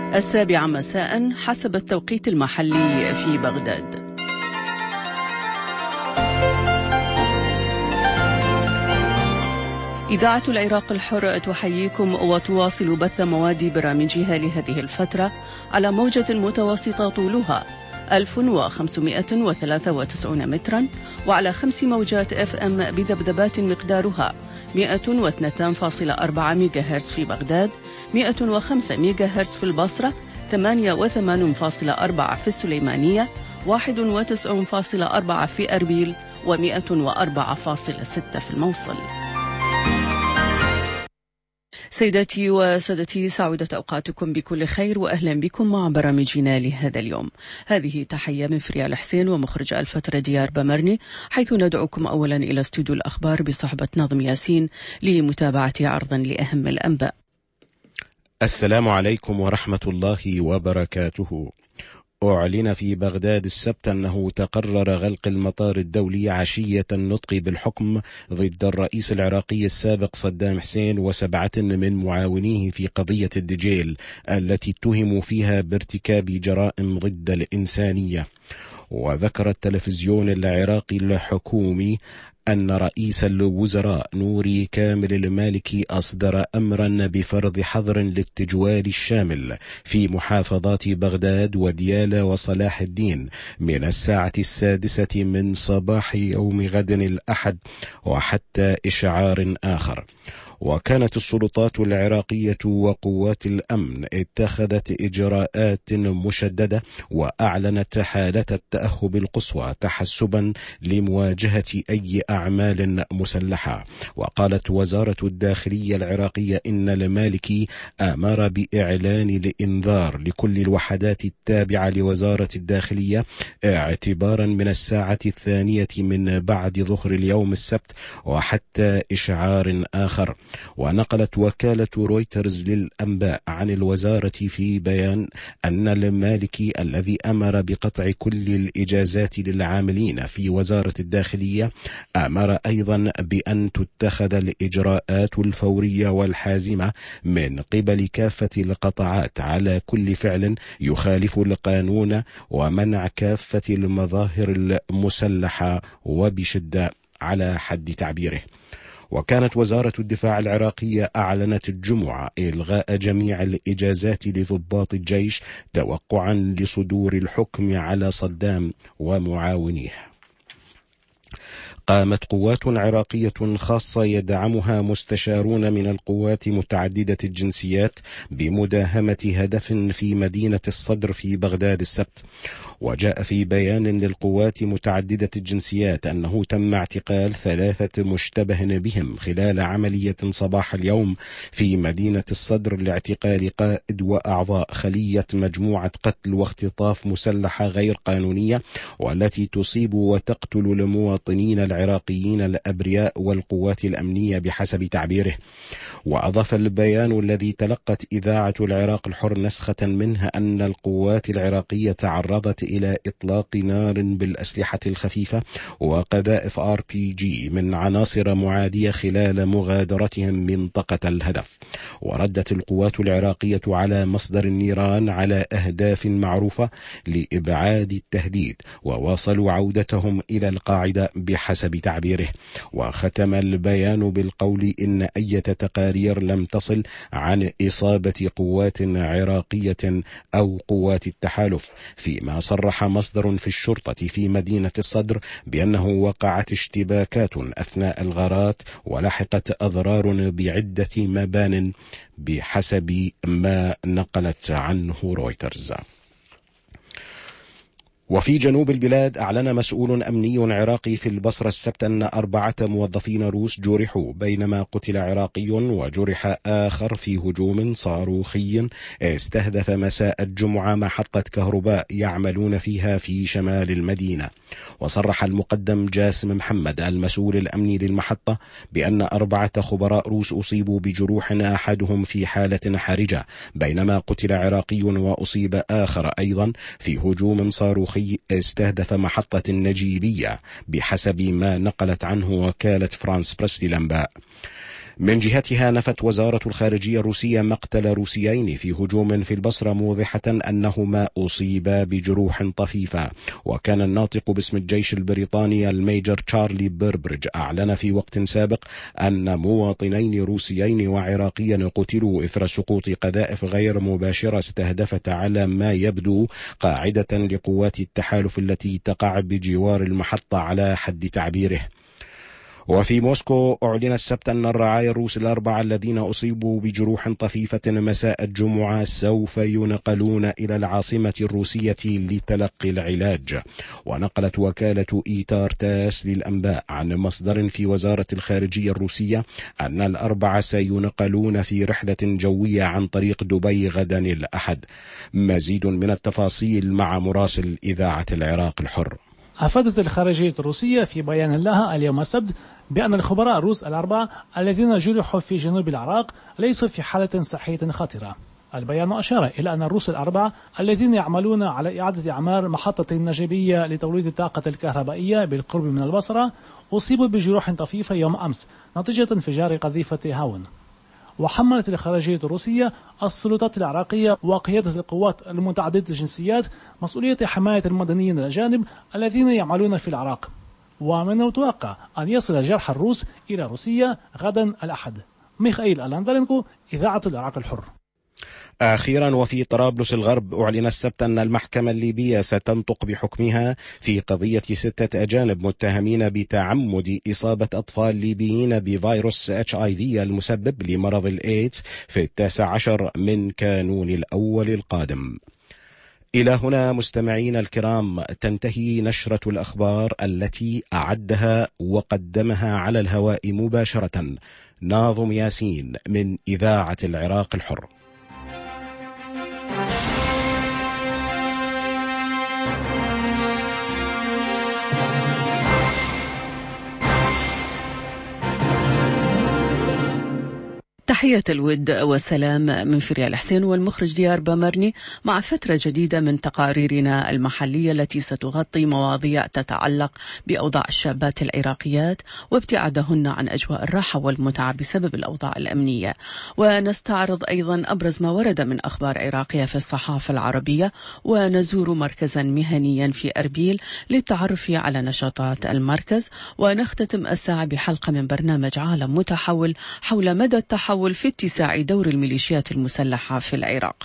7 مساء حسب التوقيت المحلي في بغداد. إذاعة العراق الحر تحييكم وتواصل بث مواد برامجها لهذه الفترة على موجة متوسطة طولها 1593 مترا وعلى 5 موجات FM بذبذبات مقدارها 102.4 ميجاهرتز في بغداد، 105 ميجاهرتز في البصرة، 88.4 في السليمانية، 91.4 في أربيل، و104.6 في الموصل. سيداتي وسادتي، سعودة أوقاتكم بكل خير وأهلا بكم مع برامجنا لهذا اليوم. هذه تحية من فريال حسين ومخرج الفترة ديار بمرني، حيث ندعوكم أولا إلى استوديو الأخبار بصحبة ناظم ياسين لمتابعة عرضا لأهم الأنباء. السلام عليكم ورحمة الله وبركاته. أعلن في بغداد السبت أنه تقرر غلق المطار الدولي عشية النطق بالحكم ضد الرئيس العراقي السابق صدام حسين و7 من معاونيه في قضية الدجيل التي اتهموا فيها بارتكاب جرائم ضد الإنسانية. وذكر التلفزيون العراقي الحكومي أن رئيس الوزراء نوري كامل المالكي أصدر أمرا بفرض حظر للتجوال الشامل في محافظات بغداد وديالى وصلاح الدين من 6:00 من صباح يوم غد الأحد وحتى إشعار آخر. وكانت السلطات العراقية وقوات الأمن اتخذت إجراءات مشددة وأعلنت حالة التأهب القصوى تحسبا لمواجهة أي أعمال مسلحة. وقالت وزارة الداخلية العراقية إن المالكي أمر بإعلان الإنذار لكل الوحدات التابعة لوزارة الداخلية اعتبارا من 2:00 من بعد ظهر اليوم السبت وحتى إشعار آخر. ونقلت وكالة رويترز للأنباء عن الوزارة في بيان أن المالكي الذي أمر بقطع كل الإجازات للعاملين في وزارة الداخلية أمر أيضا بأن تتخذ الإجراءات الفورية والحازمة من قبل كافة القطاعات على كل فعل يخالف القانون ومنع كافة المظاهر المسلحة وبشدة على حد تعبيره. وكانت وزارة الدفاع العراقية أعلنت الجمعة إلغاء جميع الإجازات لضباط الجيش توقعا لصدور الحكم على صدام ومعاونيه. قامت قوات عراقية خاصة يدعمها مستشارون من القوات متعددة الجنسيات بمداهمة هدف في مدينة الصدر في بغداد السبت. وجاء في بيان للقوات متعددة الجنسيات أنه تم اعتقال 3 مشتبه بهم خلال عملية صباح اليوم في مدينة الصدر لاعتقال قائد وأعضاء خلية مجموعة قتل واختطاف مسلحة غير قانونية والتي تصيب وتقتل المواطنين العراقيين الأبرياء والقوات الأمنية بحسب تعبيره. وأضاف البيان الذي تلقت إذاعة العراق الحر نسخة منه أن القوات العراقية تعرضت إلى إطلاق نار بالأسلحة الخفيفة وقذائف RPG من عناصر معادية خلال مغادرتهم منطقة الهدف. وردت القوات العراقية على مصدر النيران على أهداف معروفة لإبعاد التهديد وواصلوا عودتهم إلى القاعدة بحسب تعبيره. وختم البيان بالقول إن أي تقارير لم تصل عن إصابة قوات عراقية أو قوات التحالف، فيما صرح مصدر في الشرطة في مدينة الصدر بأنه وقعت اشتباكات أثناء الغارات ولحقت أضرار بعدة مبان بحسب ما نقلت عنه رويترز. وفي جنوب البلاد أعلن مسؤول أمني عراقي في البصرة السبت أن 4 موظفين روس جرحوا بينما قتل عراقي وجرح آخر في هجوم صاروخي استهدف مساء الجمعة محطة كهرباء يعملون فيها في شمال المدينة. وصرح المقدم جاسم محمد المسؤول الأمني للمحطة بأن 4 خبراء روس أصيبوا بجروح أحدهم في حالة حرجة بينما قتل عراقي وأصيب آخر أيضا في هجوم صاروخي استهدف محطة النجيبية بحسب ما نقلت عنه وكالة فرانس بريس للأنباء. من جهتها نفت وزارة الخارجية الروسية مقتل روسيين في هجوم في البصرة، موضحة أنهما أصيبا بجروح طفيفة. وكان الناطق باسم الجيش البريطاني الميجر تشارلي بيربريدج أعلن في وقت سابق أن مواطنين روسيين وعراقيا قتلوا إثر سقوط قذائف غير مباشرة استهدفت على ما يبدو قاعدة لقوات التحالف التي تقع بجوار المحطة على حد تعبيره. وفي موسكو أعلن السبت أن الرعايا الروس الأربعة الذين أصيبوا بجروح طفيفة مساء الجمعة سوف ينقلون إلى العاصمة الروسية لتلقي العلاج. ونقلت وكالة إيتار تاس للأنباء عن مصدر في وزارة الخارجية الروسية أن الأربعة سينقلون في رحلة جوية عن طريق دبي غدا الأحد. مزيد من التفاصيل مع مراسل إذاعة العراق الحر. أفادت الخارجية الروسية في بيان لها اليوم السبت بأن الخبراء الروس الأربعة الذين جرحوا في جنوب العراق ليسوا في حالة صحية خطرة. البيان أشار إلى أن الروس الأربعة الذين يعملون على إعادة إعمار محطة النجيبية لتوليد الطاقة الكهربائية بالقرب من البصرة أصيبوا بجروح طفيفة يوم أمس نتيجة انفجار قذيفة هاون. وحملت الخارجية الروسية السلطات العراقية وقيادة القوات المتعددة الجنسيات مسؤولية حماية المدنيين الأجانب الذين يعملون في العراق، ومن المتوقع أن يصل جرحى الروس إلى روسيا غدا الأحد. ميخائيل ألاندرينكو، إذاعة العراق الحر. أخيرا، وفي طرابلس الغرب أعلن السبت أن المحكمة الليبية ستنطق بحكمها في قضية 6 أجانب متهمين بتعمد إصابة أطفال ليبيين بفيروس HIV المسبب لمرض الإيدز في 19 من كانون الأول القادم. إلى هنا مستمعين الكرام تنتهي نشرة الأخبار التي أعدها وقدمها على الهواء مباشرة ناظم ياسين من إذاعة العراق الحر. تحية الود والسلام من فريال حسين والمخرج ديار بامرني، مع فترة جديدة من تقاريرنا المحلية التي ستغطي مواضيع تتعلق بأوضاع الشابات العراقيات وابتعادهن عن أجواء الراحة والمتعة بسبب الأوضاع الأمنية. ونستعرض أيضا أبرز ما ورد من أخبار عراقية في الصحافة العربية، ونزور مركزا مهنيا في أربيل للتعرف على نشاطات المركز. ونختتم الساعة بحلقة من برنامج عالم متحول حول مدى التحول في اتساع دور الميليشيات المسلحة في العراق.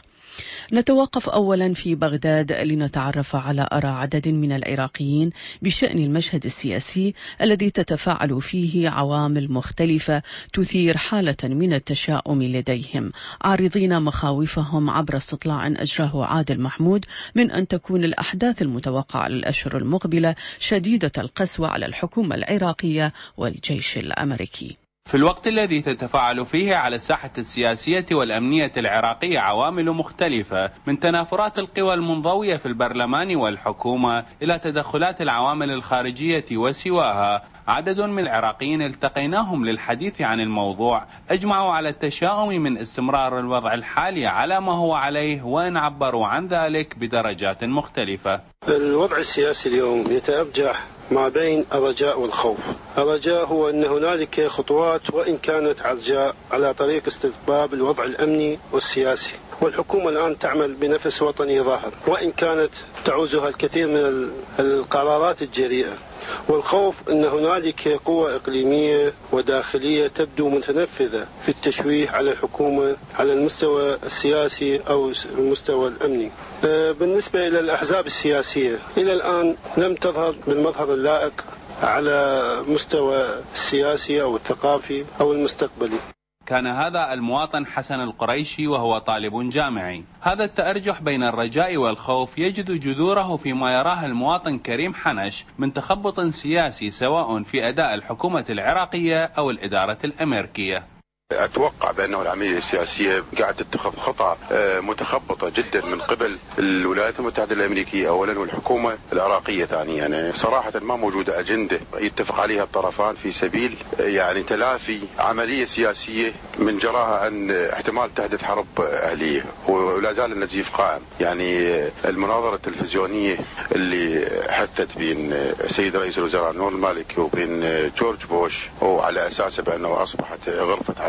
نتوقف أولا في بغداد لنتعرف على آراء عدد من العراقيين بشأن المشهد السياسي الذي تتفاعل فيه عوامل مختلفة تثير حالة من التشاؤم لديهم، عارضين مخاوفهم عبر استطلاع أجراه عادل محمود من أن تكون الأحداث المتوقعة للأشهر المقبلة شديدة القسوة على الحكومة العراقية والجيش الأمريكي. في الوقت الذي تتفاعل فيه على الساحة السياسية والأمنية العراقية عوامل مختلفة، من تنافرات القوى المنضوية في البرلمان والحكومة إلى تدخلات العوامل الخارجية وسواها، عدد من العراقيين التقيناهم للحديث عن الموضوع أجمعوا على التشاؤم من استمرار الوضع الحالي على ما هو عليه، وإن عبروا عن ذلك بدرجات مختلفة. الوضع السياسي اليوم يتأرجح ما بين الرجاء والخوف. الرجاء هو أن هنالك خطوات وإن كانت عرجاء على طريق استتباب الوضع الأمني والسياسي، والحكومة الآن تعمل بنفس وطني ظاهر وإن كانت تعوزها الكثير من القرارات الجريئة. والخوف أن هنالك قوى إقليمية وداخلية تبدو متنفذة في التشويه على الحكومة على المستوى السياسي أو المستوى الأمني. بالنسبة إلى الأحزاب السياسية إلى الآن لم تظهر بالمظهر اللائق على مستوى السياسي أو الثقافي أو المستقبلي. كان هذا المواطن حسن القريشي وهو طالب جامعي. هذا التأرجح بين الرجاء والخوف يجد جذوره فيما يراه المواطن كريم حنش من تخبط سياسي سواء في أداء الحكومة العراقية أو الإدارة الأمريكية. أتوقع بأنه العملية السياسية قاعد تتخذ خطأ متخبطة جدا من قبل الولايات المتحدة الأمريكية أولا والحكومة العراقية ثانيا. يعني صراحة ما موجودة أجندة يتفق عليها الطرفان في سبيل يعني تلافي عملية سياسية من جراها أن احتمال تحدث حرب أهلية، ولا زال النزيف قائم. يعني المناظرة التلفزيونية اللي حثت بين السيد رئيس الوزراء نور المالكي وبين جورج بوش وعلى أساسه بأنه أصبحت غرفة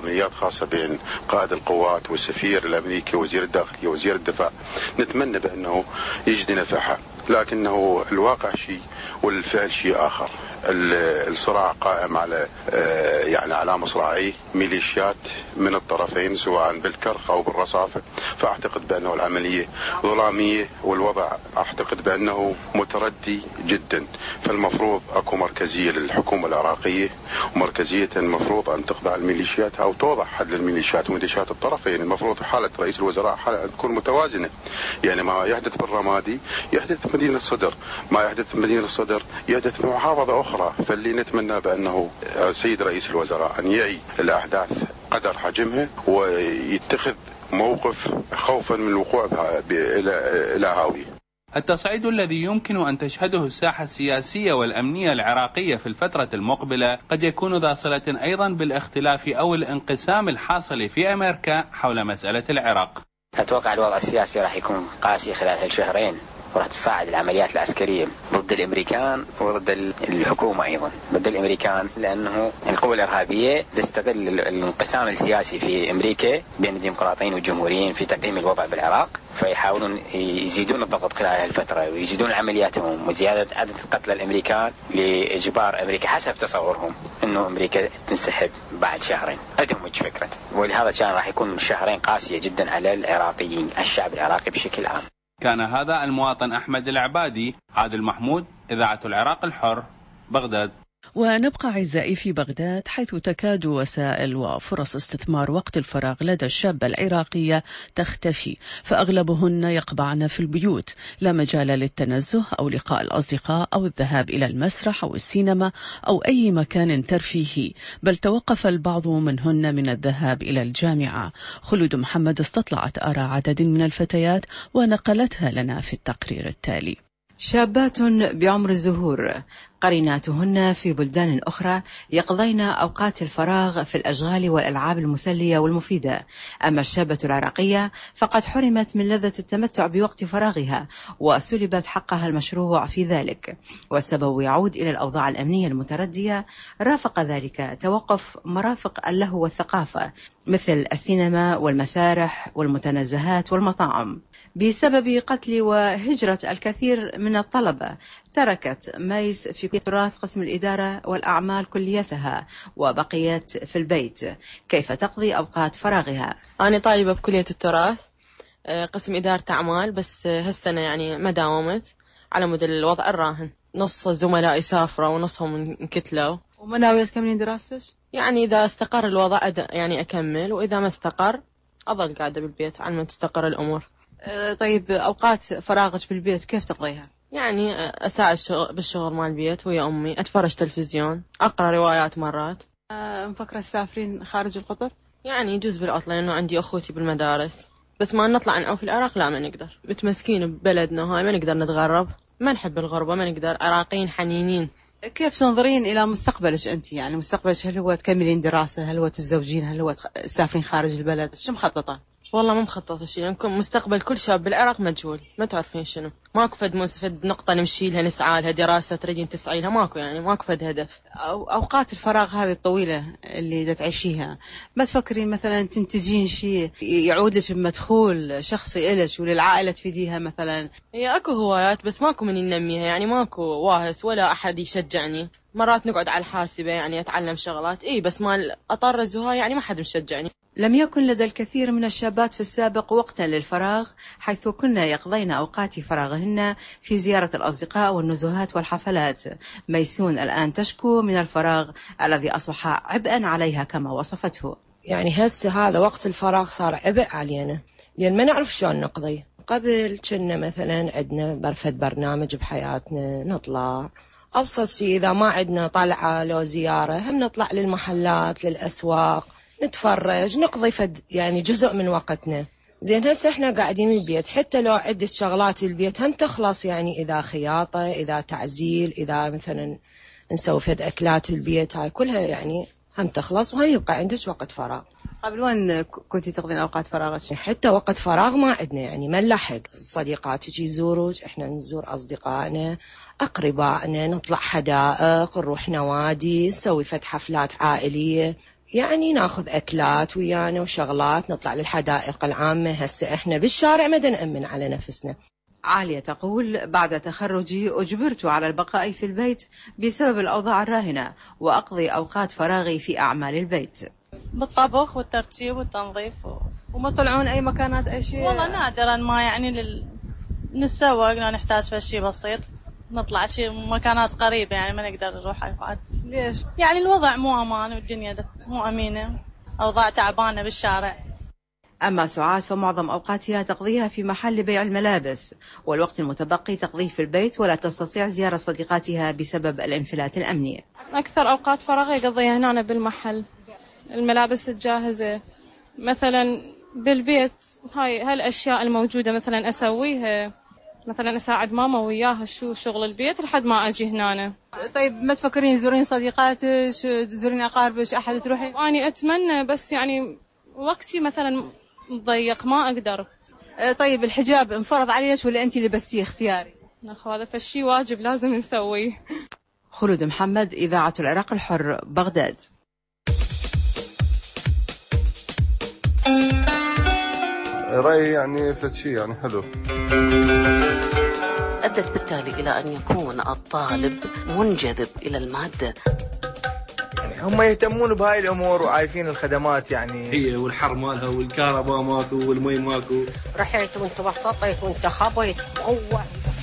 عمليات خاصة بين قائد القوات والسفير الأمريكي ووزير الداخلية ووزير الدفاع، نتمنى بأنه يجدي نفعها، لكنه الواقع شيء والفعل شيء آخر. الصراع قائم على يعني على مصراعي ميليشيات من الطرفين سواء بالكرخ أو بالرصافة، فأعتقد بأنه العملية ظلامية والوضع أعتقد بأنه متردي جدا. فالمفروض أكو مركزية للحكومة العراقية، ومركزية المفروض أن تخضع الميليشيات أو توضع حد للميليشيات وميليشيات الطرفين. المفروض حالة رئيس الوزراء حالة تكون متوازنة، يعني ما يحدث بالرمادي يحدث في مدينة الصدر، ما يحدث في مدينة الصدر يحدث في محافظة أخرى. فاللي نتمنى بأنه سيد رئيس الوزراء أن يعي الأحداث قدر حجمها ويتخذ موقف خوفا من الوقوع إلى هاوية. التصعيد الذي يمكن أن تشهده الساحة السياسية والأمنية العراقية في الفترة المقبلة قد يكون ذا صلة أيضا بالاختلاف أو الانقسام الحاصل في أمريكا حول مسألة العراق. أتوقع الوضع السياسي راح يكون قاسي خلال هالشهرين، وراح تصاعد العمليات العسكرية ضد الأمريكان وضد الحكومة أيضا. ضد الأمريكان لأنه القوى الإرهابية تستغل الانقسام السياسي في أمريكا بين الديمقراطيين والجمهوريين في تقديم الوضع بالعراق، فيحاولون يزيدون الضغط خلال الفترة ويزيدون عملياتهم وزيادة عدد قتلى الأمريكان لإجبار أمريكا حسب تصورهم أنه أمريكا تنسحب بعد شهرين. عندهم فكرة، ولهذا كان راح يكون شهرين قاسية جدا على العراقيين، الشعب العراقي بشكل عام. كان هذا المواطن أحمد العبادي. عادل محمود، إذاعة العراق الحر، بغداد. ونبقى أعزائي في بغداد، حيث تكاد وسائل وفرص استثمار وقت الفراغ لدى الشابة العراقية تختفي، فأغلبهن يقبعن في البيوت، لا مجال للتنزه أو لقاء الأصدقاء أو الذهاب إلى المسرح أو السينما أو أي مكان ترفيهي، بل توقف البعض منهن من الذهاب إلى الجامعة. خلود محمد استطلعت آراء عدد من الفتيات ونقلتها لنا في التقرير التالي. شابات بعمر الزهور قريناتهن في بلدان أخرى يقضين أوقات الفراغ في الأشغال والألعاب المسلية والمفيدة، أما الشابة العراقية فقد حرمت من لذة التمتع بوقت فراغها وسلبت حقها المشروع في ذلك، والسبب يعود إلى الأوضاع الأمنية المتردية. رافق ذلك توقف مرافق اللهو والثقافة مثل السينما والمسارح والمتنزهات والمطاعم بسبب قتل وهجرة الكثير من الطلبة. تركت ميس في تراث قسم الإدارة والأعمال كليتها وبقيت في البيت. كيف تقضي أوقات فراغها؟ أنا طالبة بكلية التراث قسم إدارة أعمال، بس هالسنة يعني ما داومت على مود الوضع الراهن. نص الزملاء سافروا ونصهم انكتلوا. وما ناوية تكملين دراستك؟ يعني إذا استقر الوضع يعني أكمل، وإذا ما استقر أظل قاعدة بالبيت على ما تستقر الأمور. طيب أوقات فراغك بالبيت كيف تقضيها؟ يعني أساعد بالشغل مال البيت ويا أمي، أتفرج تلفزيون، أقرأ روايات مرات. مفكرة تسافرين خارج القطر؟ يعني يجوز بالعطلة لأنه عندي أخوتي بالمدارس، بس ما نطلع نعوف في العراق لا ما نقدر، متمسكين ببلدنا هاي ما نقدر نتغرب، ما نحب الغربة ما نقدر، عراقيين حنينين. كيف تنظرين إلى مستقبلك أنت؟ يعني مستقبلك هل هو تكملين دراسة، هل هو تتزوجين، هل هو تسافرين خارج البلد؟ شو مخططة؟ والله ما مخططة شيء، لأنكم مستقبل كل شاب بالعراق مجهول، ما تعرفين شنو، ماكو فد نقطة نمشي لها نسعى لها، دراسة تريدين تسعي لها، ماكو يعني ماكو فد هدف. أوقات الفراغ هذه الطويلة اللي تعيشيها ما تفكرين مثلا تنتجين شيء يعود لك بمدخول شخصي إلك وللعائلة تفيديها مثلا؟ هي أكو هوايات بس ماكو من ينميها، يعني ماكو واهس ولا أحد يشجعني. مرات نقعد على الحاسبة يعني أتعلم شغلات بس ما أطرز وهاي يعني ما حد مشجعني. لم يكن لدى الكثير من الشابات في السابق وقتا للفراغ، حيث كن يقضين أوقات فراغهن في زيارة الأصدقاء والنزهات والحفلات. ميسون الآن تشكو من الفراغ الذي أصبح عبئا عليها كما وصفته. يعني هسه هذا وقت الفراغ صار عبء علينا، لأن ما نعرف شلون نقضي. قبل كنا مثلا عندنا برفد برنامج بحياتنا، نطلع أبسط شيء إذا ما عندنا طلعة لو زيارة هم نطلع للمحلات للأسواق نتفرج، نقضي يعني جزء من وقتنا. زين هسه احنا قاعدين بالبيت، حتى لو عدة شغلات بالبيت هم تخلص، يعني إذا خياطة، إذا تعزيل، إذا مثلا نسوي فد أكلات البيت، هاي كلها يعني هم تخلص وهم يبقى عندك وقت فراغ. قبل وين كنتي تقضين أوقات فراغك؟ حتى وقت فراغ ما عندنا، يعني ما نلحق. صديقاتك يزوروك، احنا نزور أصدقائنا أقربائنا، نطلع حدائق، نروح نوادي، نسوي فد حفلات عائلية. يعني ناخذ أكلات ويانا وشغلات، نطلع للحدائق العامة. هسه إحنا بالشارع ما نأمن على نفسنا. عالية تقول: بعد تخرجي أجبرت على البقاء في البيت بسبب الأوضاع الراهنة، وأقضي أوقات فراغي في أعمال البيت، بالطبخ والترتيب والتنظيف وما طلعون أي مكانات أي شيء؟ والله نادرا ما، يعني نتسوق لو نحتاج في شيء بسيط، نطلع شيء مكانات قريبة، يعني ما نقدر نروح أوقات. ليش؟ يعني الوضع مو أمان والدنيا مو أمينة، أوضاع تعبانة بالشارع. أما سعاد فمعظم أوقاتها تقضيها في محل بيع الملابس، والوقت المتبقي تقضيه في البيت، ولا تستطيع زيارة صديقاتها بسبب الانفلات الأمني. أكثر أوقات فراغي أقضيها هنا بالمحل، الملابس الجاهزة مثلا. بالبيت هاي الأشياء الموجودة مثلا أسويها، مثلا أساعد ماما وياها شغل البيت لحد ما أجي هنا. طيب ما تفكرين تزورين صديقاتك، تزورين أقاربك، أحد تروحي؟ أنا أتمنى، بس يعني وقتي مثلا ضيق ما أقدر. طيب الحجاب انفرض عليك ولا أنت لبستيه اختياري؟ هذا فالشي واجب لازم نسويه. خلود محمد، إذاعة العراق الحر، بغداد. رأيي يعني فتشي يعني حلو. أدت بالتالي إلى أن يكون الطالب منجذب إلى المادة. يعني هم يهتمون بهاي الأمور وعايفين الخدمات، يعني هي والحر مالها والكهرباء ماكو والمي ماكو. رحيت وانت وسطيت وانت خبيت وهو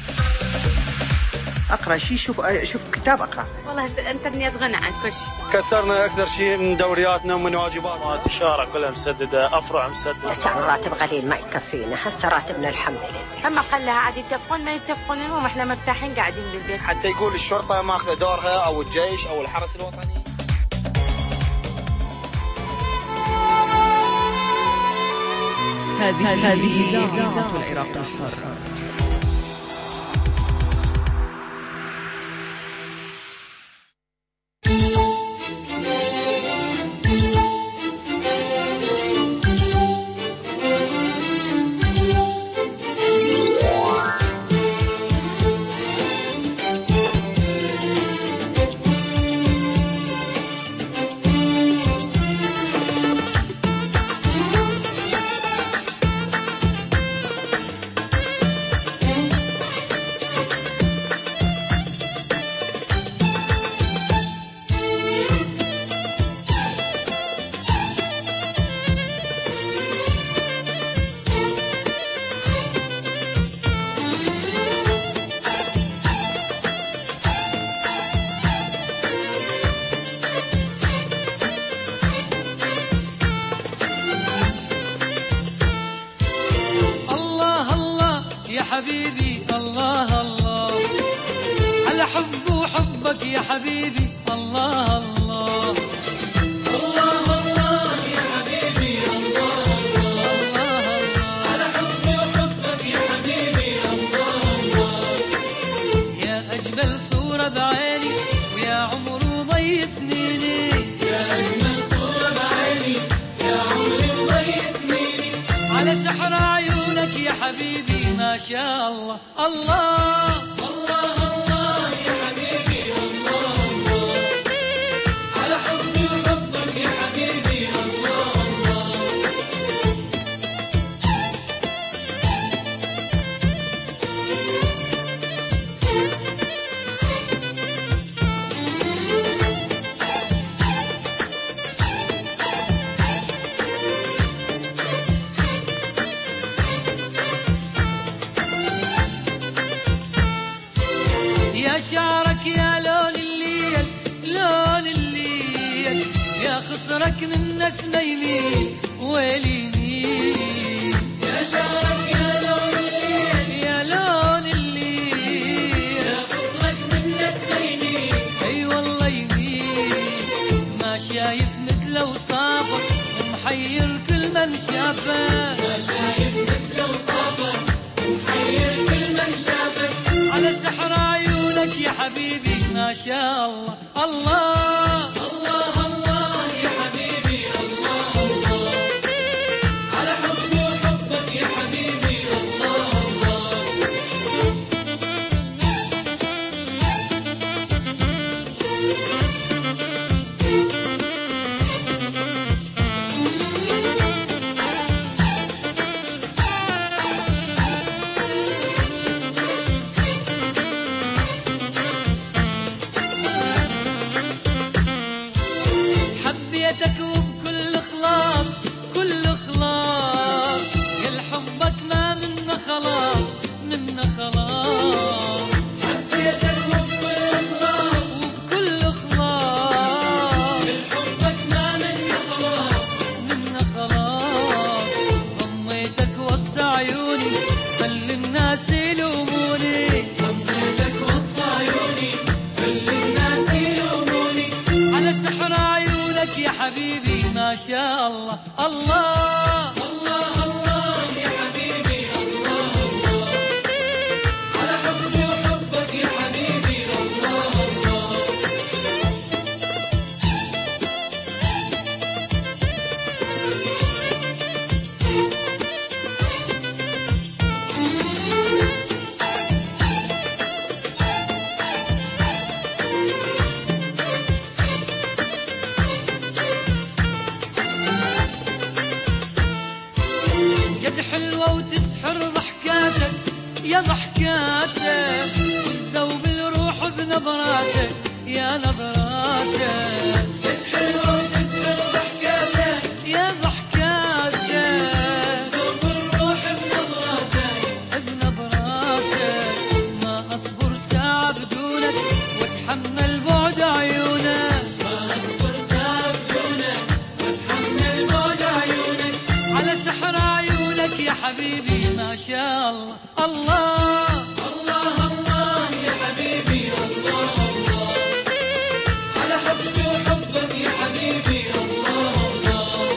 أقرأ شيء، شوف كتاب أقرأ. والله الانترنت غنى عن كل شيء. كثرنا أكثر شيء من دورياتنا ومن واجباتنا. الشارع كلها مسددة، أفرع مسددة. كان راتب قليل ما يكفينا، هسه راتبنا الحمد لله. هم خلها عاد يتفقون ما يتفقون، المهم احنا مرتاحين قاعدين بالبيت. حتى يقول الشرطة ماخذة دورها أو الجيش أو الحرس الوطني. هذه إذاعة العراق الحر. حبيبي الله الله، على حب وحبك يا حبيبي الله الله. الله الله يا حبيبي الله الله، على حب وحبك يا حبيبي الله الله. يا أجمل صورة بعيني ويا عمر وضي سنيني، يا أجمل صورة بعيني يا عمر وضي سنيني، على سحر عيونك يا حبيبي ما شاء الله الله الله الله يا حبيبي الله الله، على حبي وحبك يا حبيبي الله الله. يا شعرك يا لون الليل لون الليل، يا خصرك من نسمة يميل ويلي يميل. يا شعرك يا لون الليل يا لون الليل، يا خصرك من نسمة يميل اي والله يميل. ما شايف مثل اوصافك ومحير كل من شافك، ما شايف مثل اوصافك ومحير كل من شافك، على سحر عيونك يا حبيبي ما شاء الله الله الله الله يا حبيبي الله الله، على حبي وحبك يا حبيبي الله الله. حلوة وتسحر ضحكاتك يا ضحكاتك، وتذوب الروح بنظراتك يا نظراتك. بنت حلوة وتسحر ضحكاتك يا ضحكاتك، وتذوب الروح بنظراتك. ما أصبر ساعة بدونك واتحمل بعد عيونك، ما أصبر ساعة بدونك واتحمل بعد عيونك. على سحر عيونك يا حبيبي ما شاء الله الله الله الله يا حبيبي الله الله، على حبي وحبك يا حبيبي الله الله.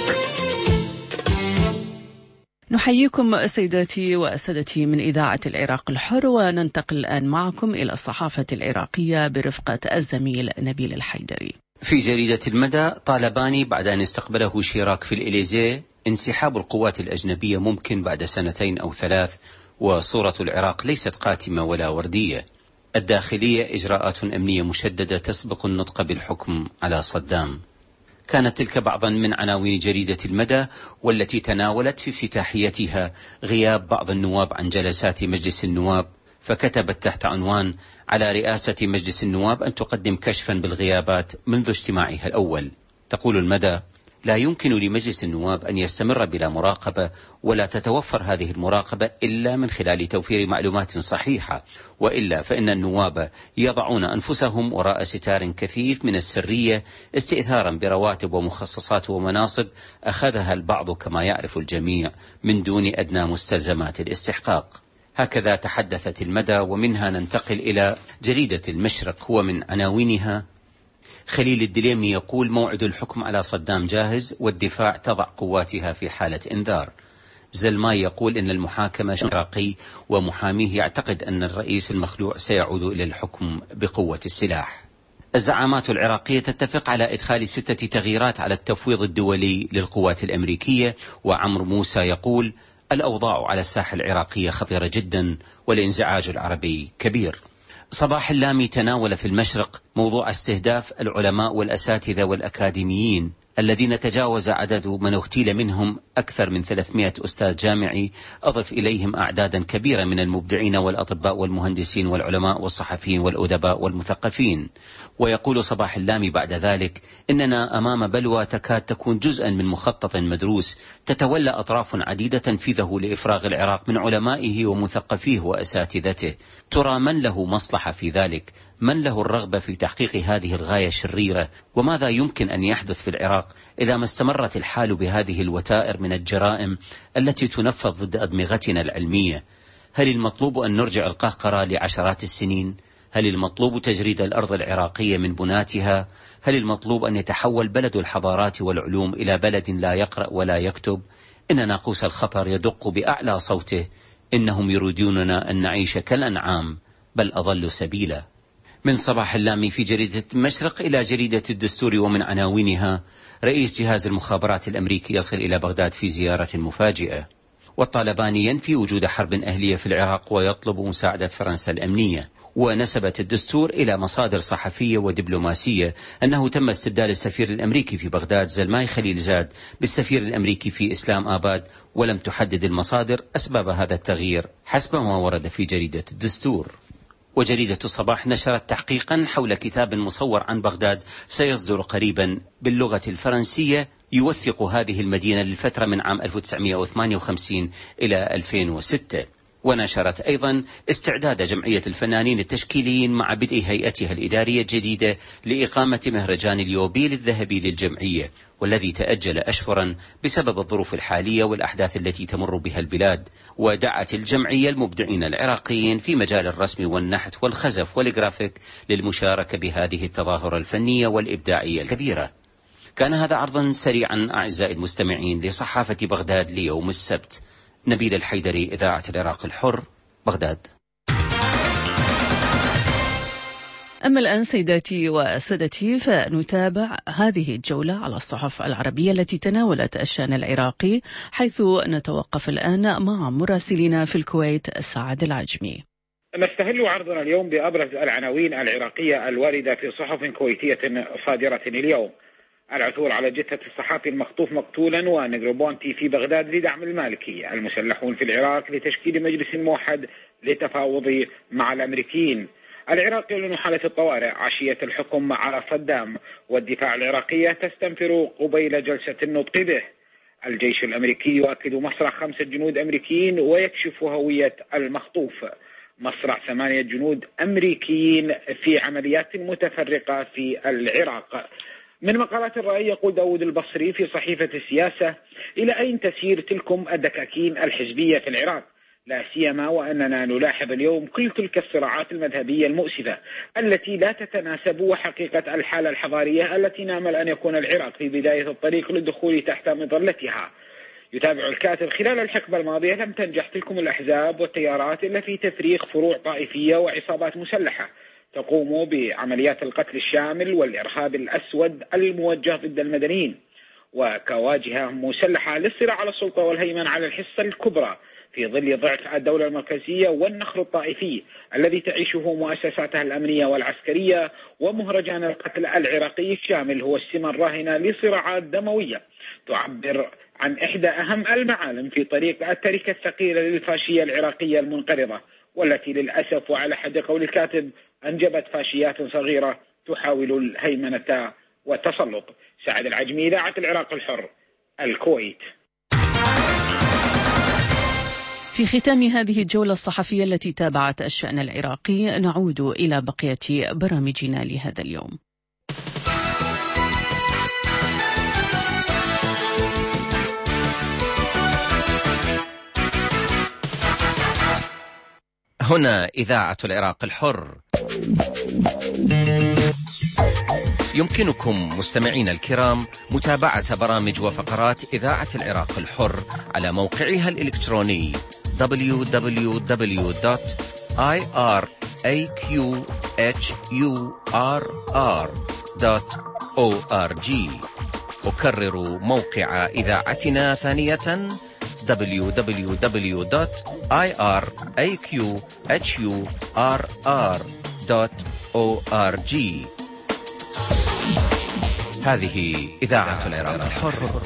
نحييكم سيداتي وسادتي من إذاعة العراق الحر، وننتقل الآن معكم إلى الصحافة العراقية برفقة الزميل نبيل الحيدري. في جريدة المدى: طالباني بعد أن استقبله شيراك في الإليزيه، انسحاب القوات الأجنبية ممكن بعد 2 أو 3، وصورة العراق ليست قاتمة ولا وردية. الداخلية: إجراءات أمنية مشددة تسبق النطق بالحكم على صدام. كانت تلك بعضا من عناوين جريدة المدى، والتي تناولت في افتتاحيتها غياب بعض النواب عن جلسات مجلس النواب، فكتبت تحت عنوان: على رئاسة مجلس النواب أن تقدم كشفا بالغيابات منذ اجتماعها الأول. تقول المدى: لا يمكن لمجلس النواب أن يستمر بلا مراقبة، ولا تتوفر هذه المراقبة إلا من خلال توفير معلومات صحيحة، وإلا فإن النواب يضعون أنفسهم وراء ستار كثيف من السرية استئثارا برواتب ومخصصات ومناصب أخذها البعض كما يعرف الجميع من دون أدنى مستلزمات الاستحقاق. هكذا تحدثت المدى. ومنها ننتقل إلى جريدة المشرق، ومن عناوينها: خليل الدليمي يقول موعد الحكم على صدام جاهز، والدفاع تضع قواتها في حالة انذار. زلماي يقول إن المحاكمة عراقي، ومحاميه يعتقد أن الرئيس المخلوع سيعود إلى الحكم بقوة السلاح. الزعامات العراقية تتفق على إدخال 6 تغييرات على التفويض الدولي للقوات الأمريكية. وعمر موسى يقول: الأوضاع على الساحة العراقية خطيرة جدا، والانزعاج العربي كبير. صباح اللامي تناول في المشرق موضوع استهداف العلماء والأساتذة والأكاديميين الذين تجاوز عدد من اغتيل منهم أكثر من 300 أستاذ جامعي، أضف إليهم أعدادا كبيرة من المبدعين والأطباء والمهندسين والعلماء والصحفيين والأدباء والمثقفين. ويقول صباح اللامي بعد ذلك: إننا أمام بلوى تكاد تكون جزءا من مخطط مدروس تتولى أطراف عديدة تنفيذه لإفراغ العراق من علمائه ومثقفيه وأساتذته. ترى من له مصلحة في ذلك؟ من له الرغبة في تحقيق هذه الغاية الشريرة؟ وماذا يمكن أن يحدث في العراق إذا ما استمرت الحال بهذه الوتائر من الجرائم التي تنفذ ضد أدمغتنا العلمية؟ هل المطلوب أن نرجع القهقرة لعشرات السنين؟ هل المطلوب تجريد الأرض العراقية من بناتها؟ هل المطلوب أن يتحول بلد الحضارات والعلوم إلى بلد لا يقرأ ولا يكتب؟ إن ناقوس الخطر يدق بأعلى صوته: إنهم يريدوننا أن نعيش كالأنعام، بل أضل سبيلا. من صباح اللامي في جريدة المشرق إلى جريدة الدستور، ومن عناوينها: رئيس جهاز المخابرات الأمريكي يصل إلى بغداد في زيارة مفاجئة. والطالباني ينفي وجود حرب أهلية في العراق ويطلب مساعدة فرنسا الأمنية. ونسبت الدستور إلى مصادر صحفية ودبلوماسية أنه تم استبدال السفير الأمريكي في بغداد زلماي خليل زاد بالسفير الأمريكي في إسلام آباد، ولم تحدد المصادر أسباب هذا التغيير حسب ما ورد في جريدة الدستور. وجريدة الصباح نشرت تحقيقا حول كتاب مصور عن بغداد سيصدر قريبا باللغة الفرنسية يوثق هذه المدينة للفترة من عام 1958 إلى 2006. ونشرت أيضا استعداد جمعية الفنانين التشكيليين مع بدء هيئتها الإدارية الجديدة لإقامة مهرجان اليوبيل الذهبي للجمعية، والذي تأجل أشهرا بسبب الظروف الحالية والأحداث التي تمر بها البلاد. ودعت الجمعية المبدعين العراقيين في مجال الرسم والنحت والخزف والجرافيك للمشاركة بهذه التظاهرة الفنية والإبداعية الكبيرة. كان هذا عرضا سريعا أعزائي المستمعين لصحافة بغداد ليوم السبت. نبيل الحيدري، إذاعة العراق الحر، بغداد. أما الآن سيداتي وسادتي فنتابع هذه الجولة على الصحف العربية التي تناولت الشأن العراقي، حيث نتوقف الآن مع مراسلنا في الكويت سعد العجمي. نستهل عرضنا اليوم بأبرز العناوين العراقية الواردة في صحف كويتية صادرة اليوم. العثور على جثة الصحافي المخطوف مقتولا ونيغروبونتي في بغداد لدعم المالكي. المسلحون في العراق لتشكيل مجلس موحد للتفاوض مع الأمريكيين. العراق يعلن حالة الطوارئ عشية الحكم على صدام، والدفاع العراقية تستنفر قبيل جلسة النطق به. الجيش الأمريكي يؤكد مصرع 5 جنود أمريكيين ويكشف هوية المخطوف. مصرع 8 جنود أمريكيين في عمليات متفرقة في العراق. من مقالات الرأي يقول داود البصري في صحيفة السياسة: إلى أين تسير تلكم الدكاكين الحزبية في العراق؟ لا سيما وأننا نلاحظ اليوم كل تلك الصراعات المذهبية المؤسفة التي لا تتناسب وحقيقة الحالة الحضارية التي نأمل أن يكون العراق في بداية الطريق للدخول تحت مظلتها. يتابع الكاتب: خلال الحقبة الماضية لم تنجح تلكم الأحزاب والتيارات إلا في تفريغ فروع طائفية وعصابات مسلحة تقوم بعمليات القتل الشامل والإرهاب الأسود الموجه ضد المدنيين، وكواجهة مسلحة للصراع على السلطة والهيمنة على الحصة الكبرى في ظل ضعف الدولة المركزية والنخر الطائفي الذي تعيشه مؤسساتها الأمنية والعسكرية. ومهرجان القتل العراقي الشامل هو السمة الراهنة لصراعات دموية تعبر عن إحدى أهم المعالم في طريق التركة الثقيلة للفاشية العراقية المنقرضة، والتي للأسف وعلى حد قول الكاتب أنجبت فاشيات صغيرة تحاول الهيمنة والتسلط. سعد العجمي، إذاعة العراق الحر، الكويت. في ختام هذه الجولة الصحفية التي تابعت الشأن العراقي نعود إلى بقية برامجنا لهذا اليوم. هنا إذاعة العراق الحر. يمكنكم مستمعين الكرام متابعة برامج وفقرات إذاعة العراق الحر على موقعها الإلكتروني www.iraqhurr.org. أكرر موقع إذاعتنا ثانية www.iraqhurr.org. هذه إذاعة العراق الحر.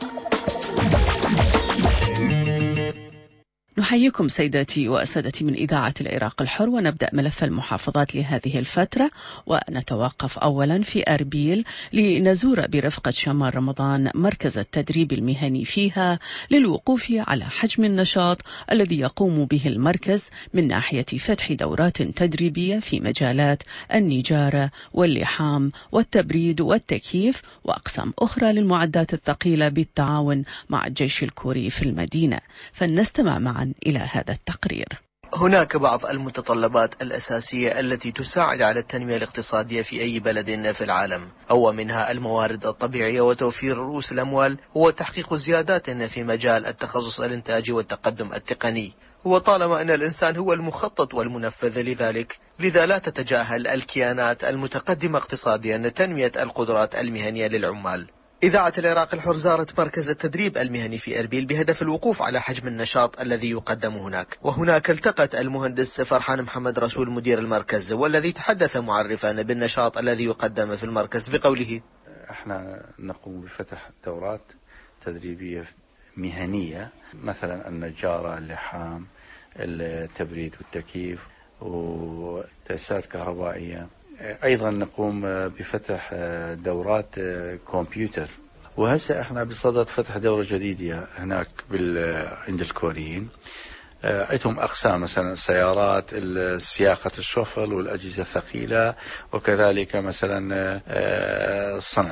نحييكم سيداتي وسادتي من إذاعة العراق الحر، ونبدأ ملف المحافظات لهذه الفترة، ونتوقف أولا في أربيل لنزور برفقة شمال رمضان مركز التدريب المهني فيها للوقوف على حجم النشاط الذي يقوم به المركز من ناحية فتح دورات تدريبية في مجالات النجارة واللحام والتبريد والتكييف وأقسام أخرى للمعدات الثقيلة بالتعاون مع الجيش الكوري في المدينة. فلنستمع معا إلى هذا التقرير. هناك بعض المتطلبات الأساسية التي تساعد على التنمية الاقتصادية في أي بلد في العالم، أو منها الموارد الطبيعية وتوفير رؤوس الأموال، هو تحقيق زيادات في مجال التخصص الإنتاجي والتقدم التقني. وطالما أن الإنسان هو المخطط والمنفذ لذا لا تتجاهل الكيانات المتقدمة اقتصاديا تنمية القدرات المهنية للعمال. إذاعة العراق الحر زارت مركز التدريب المهني في أربيل بهدف الوقوف على حجم النشاط الذي يقدم هناك، وهناك التقت المهندس فرحان محمد رسول مدير المركز، والذي تحدث معرفا بالنشاط الذي يقدم في المركز بقوله: احنا نقوم بفتح دورات تدريبية مهنية، مثلا النجارة، اللحام، التبريد والتكييف وتأسيسات كهربائية. أيضا نقوم بفتح دورات كمبيوتر، وهسه احنا بصدد فتح دورة جديدة هناك عند الكوريين. عندهم أقسام، مثلا السيارات، سياقة الشفل والأجهزة الثقيلة، وكذلك مثلا صنع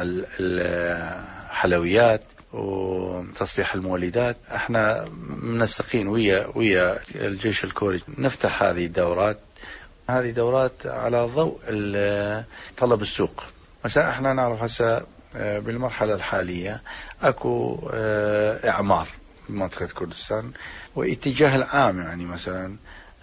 الحلويات وتصليح المولدات. احنا منسقين ويا الجيش الكوري نفتح هذه الدورات. هذه دورات على ضوء طلب السوق. مثلا احنا نعرف هسه بالمرحلة الحالية اكو اعمار بمنطقة كردستان، واتجاه العام يعني مثلا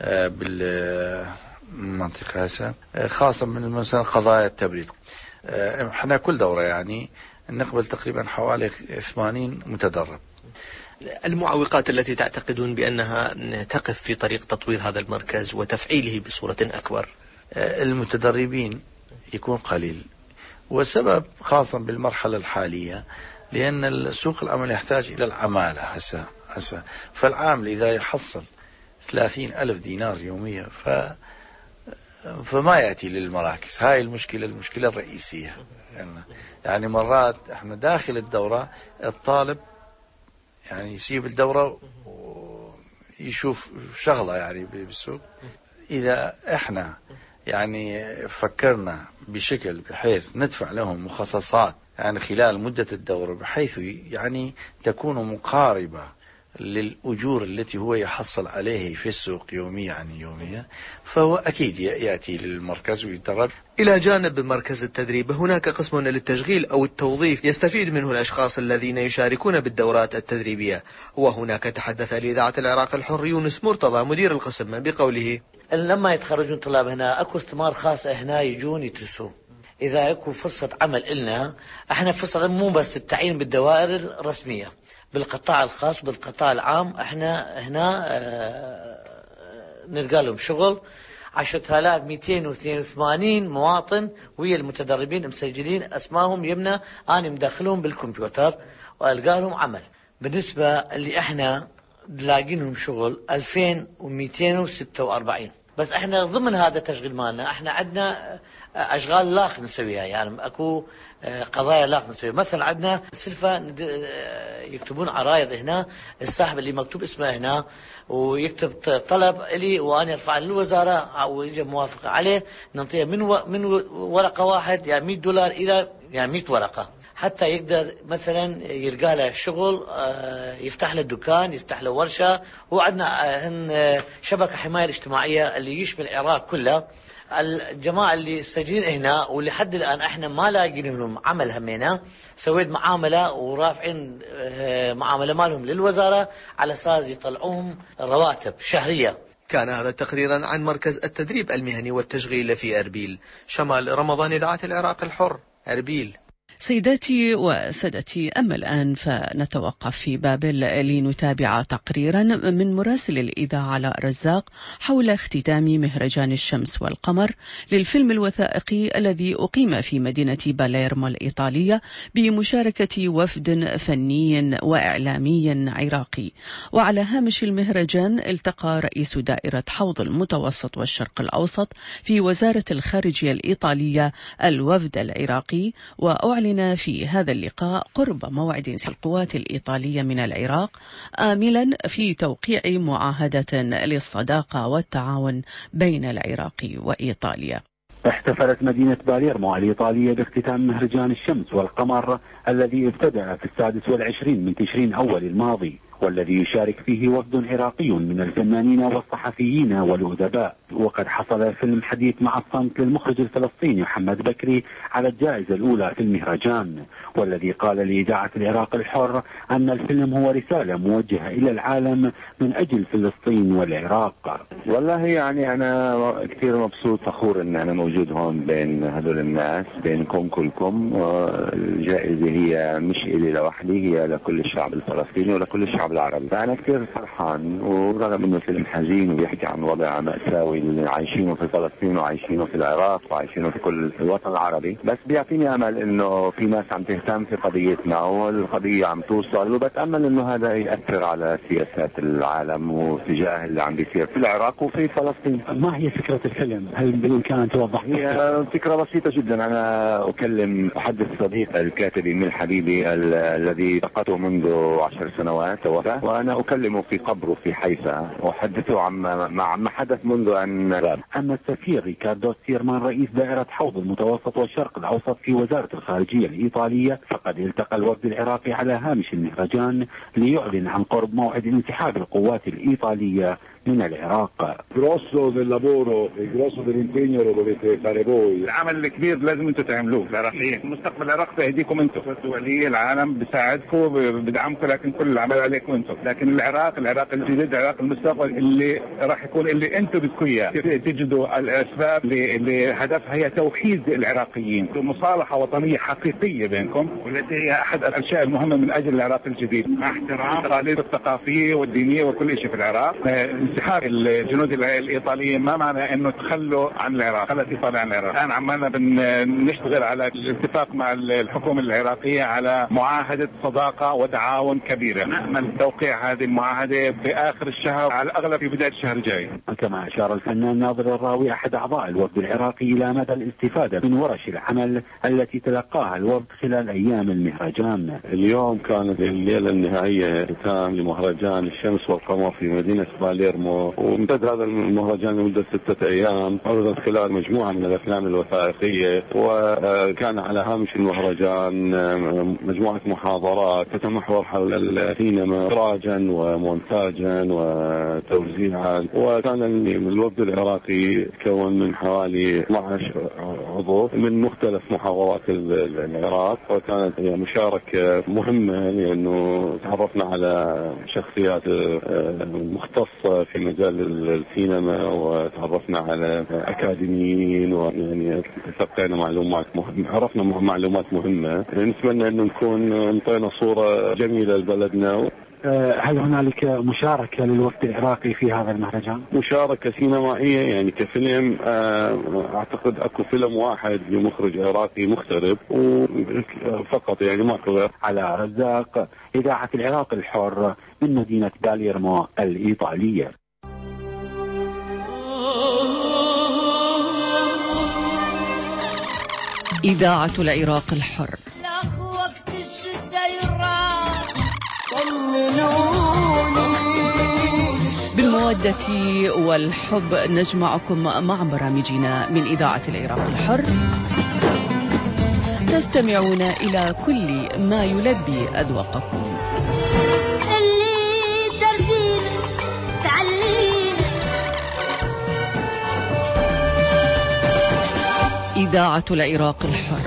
بالمنطقة هسه خاصة من مثلا قضايا التبريد. احنا كل دورة يعني نقبل تقريبا حوالي 80 متدرب. المعوقات التي تعتقدون بأنها تقف في طريق تطوير هذا المركز وتفعيله بصورة أكبر؟ المتدربين يكون قليل، والسبب خاصة بالمرحلة الحالية لأن السوق العمل يحتاج إلى العمالة هسه فالعامل إذا يحصل 30,000 دينار يوميا فما يأتي للمراكز. هاي المشكلة الرئيسية. يعني مرات احنا داخل الدورة الطالب يعني يسيب الدورة ويشوف شغلة يعني بالسوق. إذا احنا يعني فكرنا بشكل بحيث ندفع لهم مخصصات يعني خلال مدة الدورة بحيث يعني تكون مقاربة للأجور التي هو يحصل عليه في السوق يوميا فهو أكيد يأتي للمركز ويتدرب. إلى جانب مركز التدريب هناك قسم للتشغيل أو التوظيف يستفيد منه الأشخاص الذين يشاركون بالدورات التدريبية. وهناك تحدث لإذاعة العراق الحر يونس مرتضى مدير القسم بقوله: لما يتخرجون طلاب هنا اكو استثمار خاص هنا يجون يدرسوا. إذا اكو فرصة عمل إلنا احنا فرصة مو بس التعيين بالدوائر الرسمية، بالقطاع الخاص بالقطاع العام احنا هنا نلقى لهم شغل. 10,282 مواطن ويا المتدربين مسجلين اسمائهم يمنا، انا مدخلهم بالكمبيوتر والقى لهم عمل. بالنسبة اللي احنا لاقينهم شغل 2246، بس احنا ضمن هذا التشغيل مالنا احنا عندنا اشغال لاخ نسويها، يعني اكو قضايا لاخ نسويها. مثلا عندنا سلفة يكتبون عرايض هنا، الصاحب اللي مكتوب اسمه هنا ويكتب طلب لي وانا ارفع للوزارة ويجي موافقة عليه، ننطيه من ورقة واحد يعني $100 الى يعني 100 ورقة، حتى يقدر مثلا يلقى له شغل، يفتح له دكان، يفتح له ورشة. وعندنا شبكة حماية الاجتماعية اللي يشمل العراق كله. الجماعة اللي سجين هنا واللي حد الآن احنا ما لاقين لهم عمل همينا، سويت معاملة ورافعين معاملة مالهم للوزارة على أساس يطلعوهم رواتب شهرية. كان هذا تقريرا عن مركز التدريب المهني والتشغيل في أربيل. شمال رمضان، إذاعة العراق الحر، أربيل. سيداتي وسادتي، أما الآن فنتوقف في بابل لنتابع تقريرا من مراسل الإذاعة علاء رزاق حول اختتام مهرجان الشمس والقمر للفيلم الوثائقي الذي أقيم في مدينة باليرمو الإيطالية بمشاركة وفد فني وإعلامي عراقي. وعلى هامش المهرجان التقى رئيس دائرة حوض المتوسط والشرق الأوسط في وزارة الخارجية الإيطالية الوفد العراقي، وأعلن في هذا اللقاء قرب موعد القوات الإيطالية من العراق، آملا في توقيع معاهدة للصداقة والتعاون بين العراق وإيطاليا. احتفلت مدينة باليرمو الإيطالية باختتام مهرجان الشمس والقمر الذي ابتدأ في 26 من تشرين أول الماضي، والذي يشارك فيه وفد عراقي من الفنانين والصحفيين والأدباء. وقد حصل فيلم حديث مع الصمت للمخرج الفلسطيني محمد بكري على الجائزة الأولى في المهرجان، والذي قال لإذاعة العراق الحر أن الفيلم هو رسالة موجهة إلى العالم من أجل فلسطين والعراق. والله يعني أنا كثير مبسوط فخور أن أنا موجود هون بين هذول الناس، بينكم كلكم. الجائزة هي مش إلي لوحدي، هي لكل الشعب الفلسطيني ولكل الشعب العربي. فأنا كثير فرحان، ورغم أنه فيلم حزين وبيحكي عن وضع مأساوي اللي عايشينه في فلسطين وعايشينه في العراق وعايشينه في كل الوطن العربي، بس بيعطيني أمل أنه في ناس عم تهتم في قضيتنا والقضية عم توصل، وبتأمل أنه هذا يأثر على سياسات العالم واتجاه اللي عم بيصير في العراق وفي فلسطين. ما هي فكرة الفيلم؟ هل بالإمكان أن توضح؟ هي فكرة بسيطة جدا. أنا أكلم أحدث صديق الكاتب إيميل حبيبي الذي فقدته منذ 10 سنوات، وأنا أكلمه في قبره في حيفا وأحدثه عما حدث منذ أن غاب. أما السفير ريكاردو سيرمان رئيس دائرة حوض المتوسط والشرق الأوسط في وزارة الخارجية الإيطالية، فقد التقى الوفد العراقي على هامش المهرجان ليعلن عن قرب موعد انسحاب القوات الإيطالية من العراق. grosso del lavoro e grosso dell'impegno lo dovete fare voi. العمل الكبير لازم انتم تعملوه العراقيين. مستقبل العراق في ايديكم انتم. الدولية العالم بيساعدكم بدعمكم، لكن كل العمل عليكم انتم. لكن العراق الجديد، العراق المستقبل اللي راح يكون اللي انتم بدكم اياه. تجدوا الاسباب اللي هدفها هي توحيد العراقيين، مصالحة وطنية حقيقية بينكم، والتي هي احد الاشياء المهمة من اجل العراق الجديد، مع احترام التقاليد الثقافية والدينية وكل شيء في العراق. انسحاب الجنود الإيطاليين ما معنى أنه تخلوا عن العراق، خلت إيطاليا عن العراق. الآن عمالنا بنشتغل على الاتفاق مع الحكومة العراقية على معاهدة صداقة وتعاون كبيرة، نأمل توقيع هذه المعاهدة في آخر الشهر على الأغلب في بداية الشهر الجاي. كما أشار الفنان ناظر الراوي أحد أعضاء الوفد العراقي إلى مدى الاستفادة من ورش العمل التي تلقاها الوفد خلال أيام المهرجان. اليوم كانت الليلة النهائية ختام لمهرجان الشمس والقمر في مدينة باليرمو، وامتد هذا المهرجان لمدة 6 أيام، عرضت خلال مجموعة من الأفلام الوثائقية، وكان على هامش المهرجان مجموعة محاضرات تتمحور حول السينما إخراجا ومونتاجا وتوزيعا. وكان الوفد العراقي تكون من حوالي 12 عضو من مختلف محافظات العراق، وكانت مشاركة مهمة لأنه تعرفنا على شخصيات مختصة في مجال السينما، وتعرفنا على أكاديميين، ويعني تلقينا معلومات مهمة، عرفنا معلومات مهمة. نتمنى أنه نكون انطينا صورة جميلة لبلدنا. هل هنالك مشاركة للوفد العراقي في هذا المهرجان؟ مشاركة سينمائية يعني كفيلم، أعتقد أكو فيلم واحد لمخرج عراقي مغترب فقط، يعني ماكو غير. على رزاق، إذاعة العراق الحر من مدينة باليرمو الإيطالية. إذاعة العراق الحر. بالمودة والحب نجمعكم مع برامجنا من إذاعة العراق الحر. تستمعون إلى كل ما يلبي أذواقكم. إذاعة العراق الحر.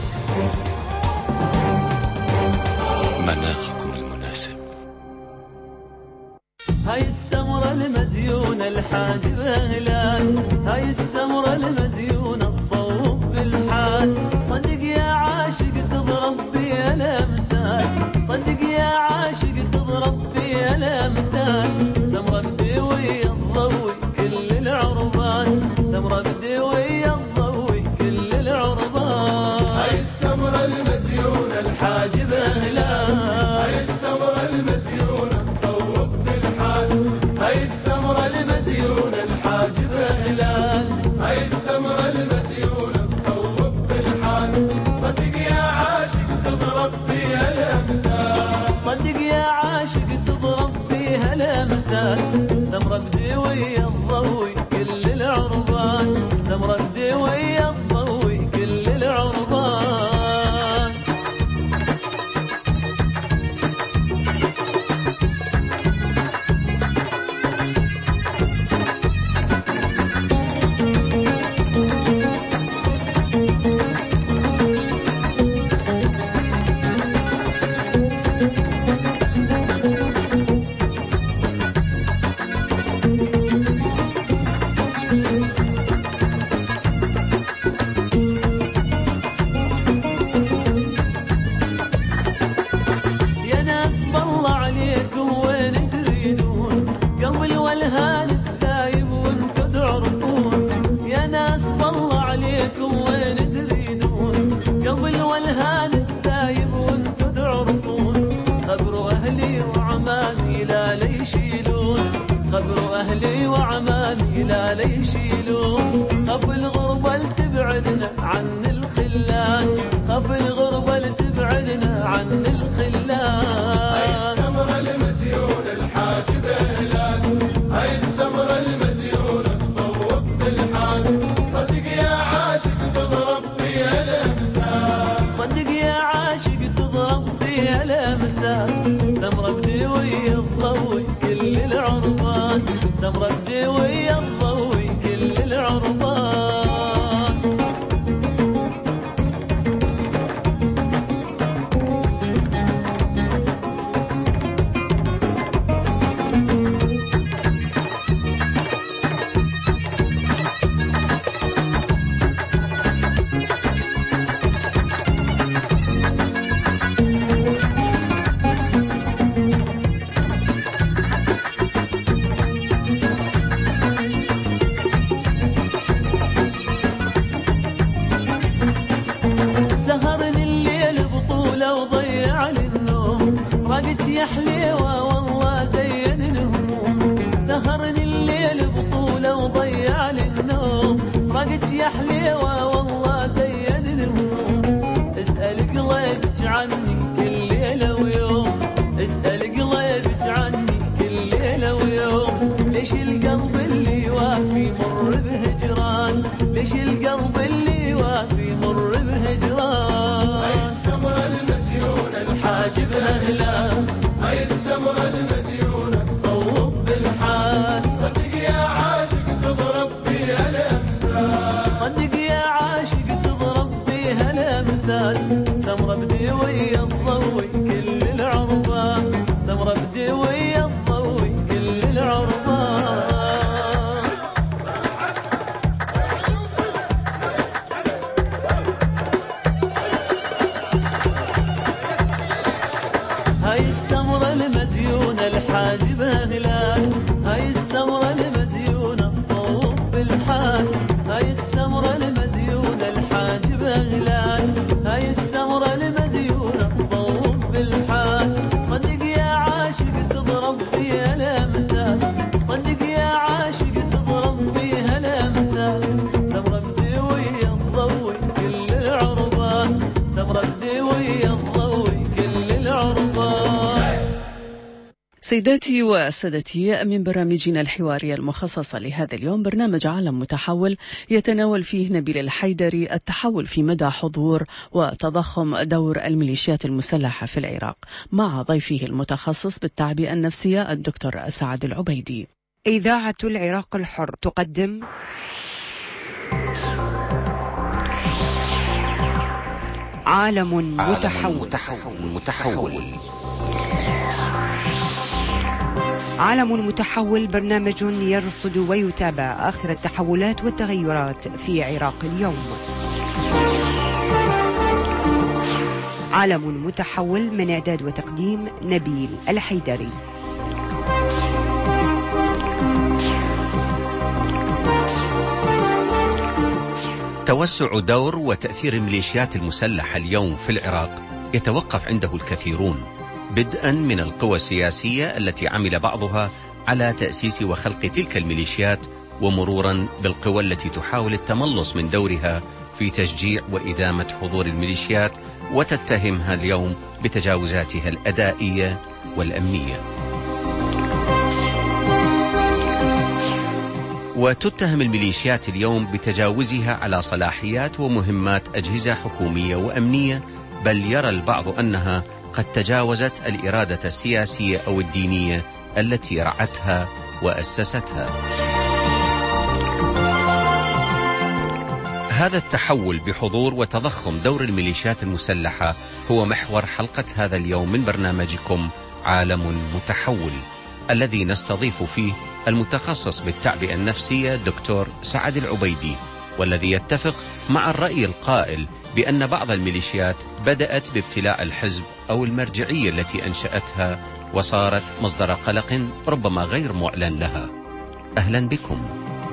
مناخكم المناسب. هاي السمرة المزيونة الحاجبة هلال، هاي السمرة المزيونة تصوب بالحال، صدق يا عاشق تضرب بي الأمثال، صدق يا عاشق تضرب بي الأمثال، سمرة بديوية تضوي كل العربان، سمرة بديوية تضوي كل العربان. هاي السمرة المزيونة الحاجبة هلال، هاي السمرة المزيونة تصوب بالحال، هاي السمرة المزيونة الحاجبة هلال، هاي السمرة المزيونة تصوب بالحال، صدق يا عاشق تضرب بيها الأمثال، صدق يا عاشق تضرب بيها الأمثال، سمرة بديوية تضوي كل العربان، سمرة بديوية تضوي كل العربان. أهلي وعمامي لا ليشيلون، خف الغربة لتبعدنا عن الخلان، خف الغربة لتبعدنا عن الخلان. هاي السمرة المزيونة الحاجبة هلال، هاي السمرة المزيونة تصوب بالحال، صدق يا عاشق تضرب بيها الأمثال، صدق يا عاشق تضرب بيها الأمثال، سمرة بديوية تضوي كل العربان، سمرة بديوية تضوي كل العربان. رقت يا حليوة والله زين الهموم، سهرني الليل بطولة وضيع لي النوم. رقت يا حليوة والله زين الهموم، اسأل قلبك عني كل ليلة ويوم، اسأل قلبك عني كل ليلة ويوم. ليش القلب اللي يوافي مر بهجران، ليش القلب اللي يوافي مر بهجران. هاي السمرة المزيونة الحاجب أهلا، هاي السمرة المزيونة تصوب بالحال. صدق يا عاشق تضرب بيها الأمثال، صدق يا عاشق تضرب بيها الأمثال. سمرة بديوية تضوي كل العربان، سمرة بديوية تضوي كل العربان. هاي السمرة المزيونة الحاجبة هلال، هاي السمرة المزيونة تصوب بالحال. هاي السمرة المزيونة الحاجبة هلال، هاي السمرة المزيونة تصوب بالحال. صدق يا عاشق تضرب بيها الأمثال، صدق يا عاشق تضرب بيها الأمثال. سمرة بديوية تضوي كل العربان، سمرة بديوية تضوي كل العربان. سيداتي وسادتي، من برامجنا الحوارية المخصصة لهذا اليوم برنامج عالم متحول، يتناول فيه نبيل الحيدري التحول في مدى حضور وتضخم دور الميليشيات المسلحة في العراق، مع ضيفه المتخصص بالتعبئة النفسية الدكتور سعد العبيدي. إذاعة العراق الحر تقدم عالم متحول. عالم متحول برنامج يرصد ويتابع آخر التحولات والتغيرات في عراق اليوم. عالم متحول من إعداد وتقديم نبيل الحيدري. توسع دور وتأثير الميليشيات المسلحة اليوم في العراق يتوقف عنده الكثيرون، بدءا من القوى السياسية التي عمل بعضها على تأسيس وخلق تلك الميليشيات، ومرورا بالقوى التي تحاول التملص من دورها في تشجيع وإدامة حضور الميليشيات وتتهمها اليوم بتجاوزاتها الأدائية والأمنية. وتتهم الميليشيات اليوم بتجاوزها على صلاحيات ومهمات أجهزة حكومية وأمنية، بل يرى البعض أنها قد تجاوزت الإرادة السياسية أو الدينية التي رعتها وأسستها. هذا التحول بحضور وتضخم دور الميليشيات المسلحة هو محور حلقة هذا اليوم من برنامجكم عالم متحول، الذي نستضيف فيه المتخصص بالتعبئة النفسية دكتور سعد العبيدي، والذي يتفق مع الرأي القائل بأن بعض الميليشيات بدأت بابتلاء الحزب أو المرجعية التي أنشأتها وصارت مصدر قلق ربما غير معلن لها. أهلا بكم.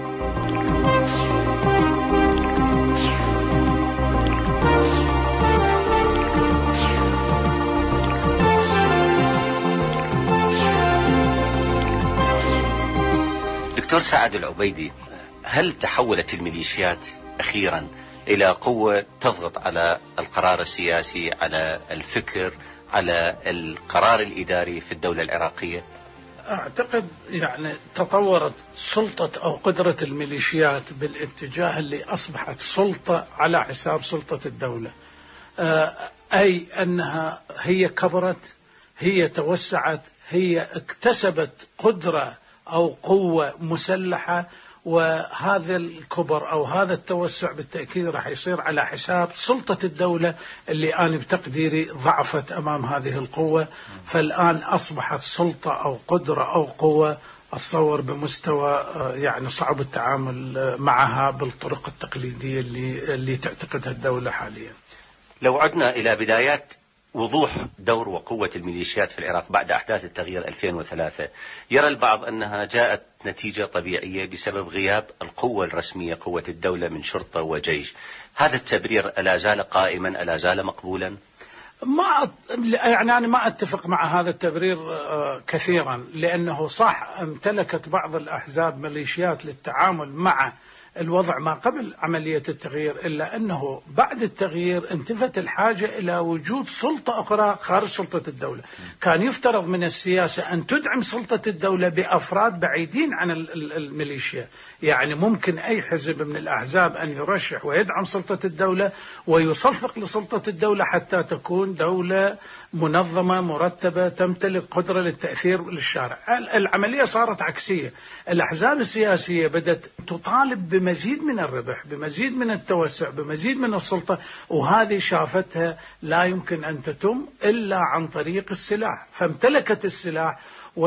دكتور سعد العبيدي، هل تحولت الميليشيات أخيرا إلى قوة تضغط على القرار السياسي، على الفكر، على القرار الإداري في الدولة العراقية؟ أعتقد يعني تطورت سلطة أو قدرة الميليشيات بالاتجاه اللي أصبحت سلطة على حساب سلطة الدولة، أي أنها هي كبرت، هي توسعت، هي اكتسبت قدرة أو قوة مسلحة، وهذا الكبر أو هذا التوسع بالتأكيد راح يصير على حساب سلطة الدولة اللي أنا بتقديري ضعفت أمام هذه القوة. فالآن أصبحت سلطة أو قدرة أو قوة أتصور بمستوى يعني صعب التعامل معها بالطرق التقليدية اللي تعتقدها الدولة حاليا. لو عدنا إلى بدايات وضوح دور وقوة الميليشيات في العراق بعد أحداث التغيير 2003، يرى البعض أنها جاءت نتيجة طبيعية بسبب غياب القوة الرسمية، قوة الدولة من شرطة وجيش. هذا التبرير ألا زال قائما، ألا زال مقبولا؟ يعني أنا ما أتفق مع هذا التبرير كثيرا، لأنه صح امتلكت بعض الأحزاب ميليشيات للتعامل مع الوضع ما قبل عملية التغيير، إلا أنه بعد التغيير انتفت الحاجة إلى وجود سلطة أخرى خارج سلطة الدولة. كان يفترض من السياسة أن تدعم سلطة الدولة بأفراد بعيدين عن الميليشيا. يعني ممكن أي حزب من الأحزاب أن يرشح ويدعم سلطة الدولة ويصفق لسلطة الدولة حتى تكون دولة منظمة مرتبة تمتلك قدرة للتأثير للشارع. العملية صارت عكسية. الأحزاب السياسية بدأت تطالب بمزيد من الربح، بمزيد من التوسع، بمزيد من السلطة، وهذه شافتها لا يمكن أن تتم إلا عن طريق السلاح، فامتلكت السلاح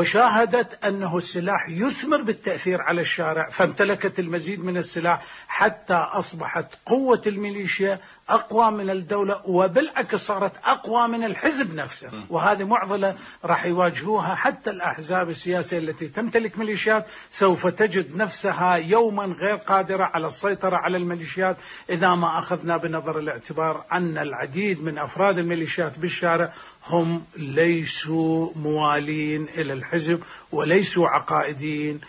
وشاهدت أنه السلاح يثمر بالتأثير على الشارع، فامتلكت المزيد من السلاح حتى أصبحت قوة الميليشيا أقوى من الدولة، وبالعكس صارت أقوى من الحزب نفسه. وهذه معضلة راح يواجهوها حتى الأحزاب السياسية التي تمتلك ميليشيات، سوف تجد نفسها يوما غير قادرة على السيطرة على الميليشيات إذا ما أخذنا بنظر الاعتبار أن العديد من أفراد الميليشيات بالشارع هم ليسوا موالين إلى الحزب، وليسوا عقائديين،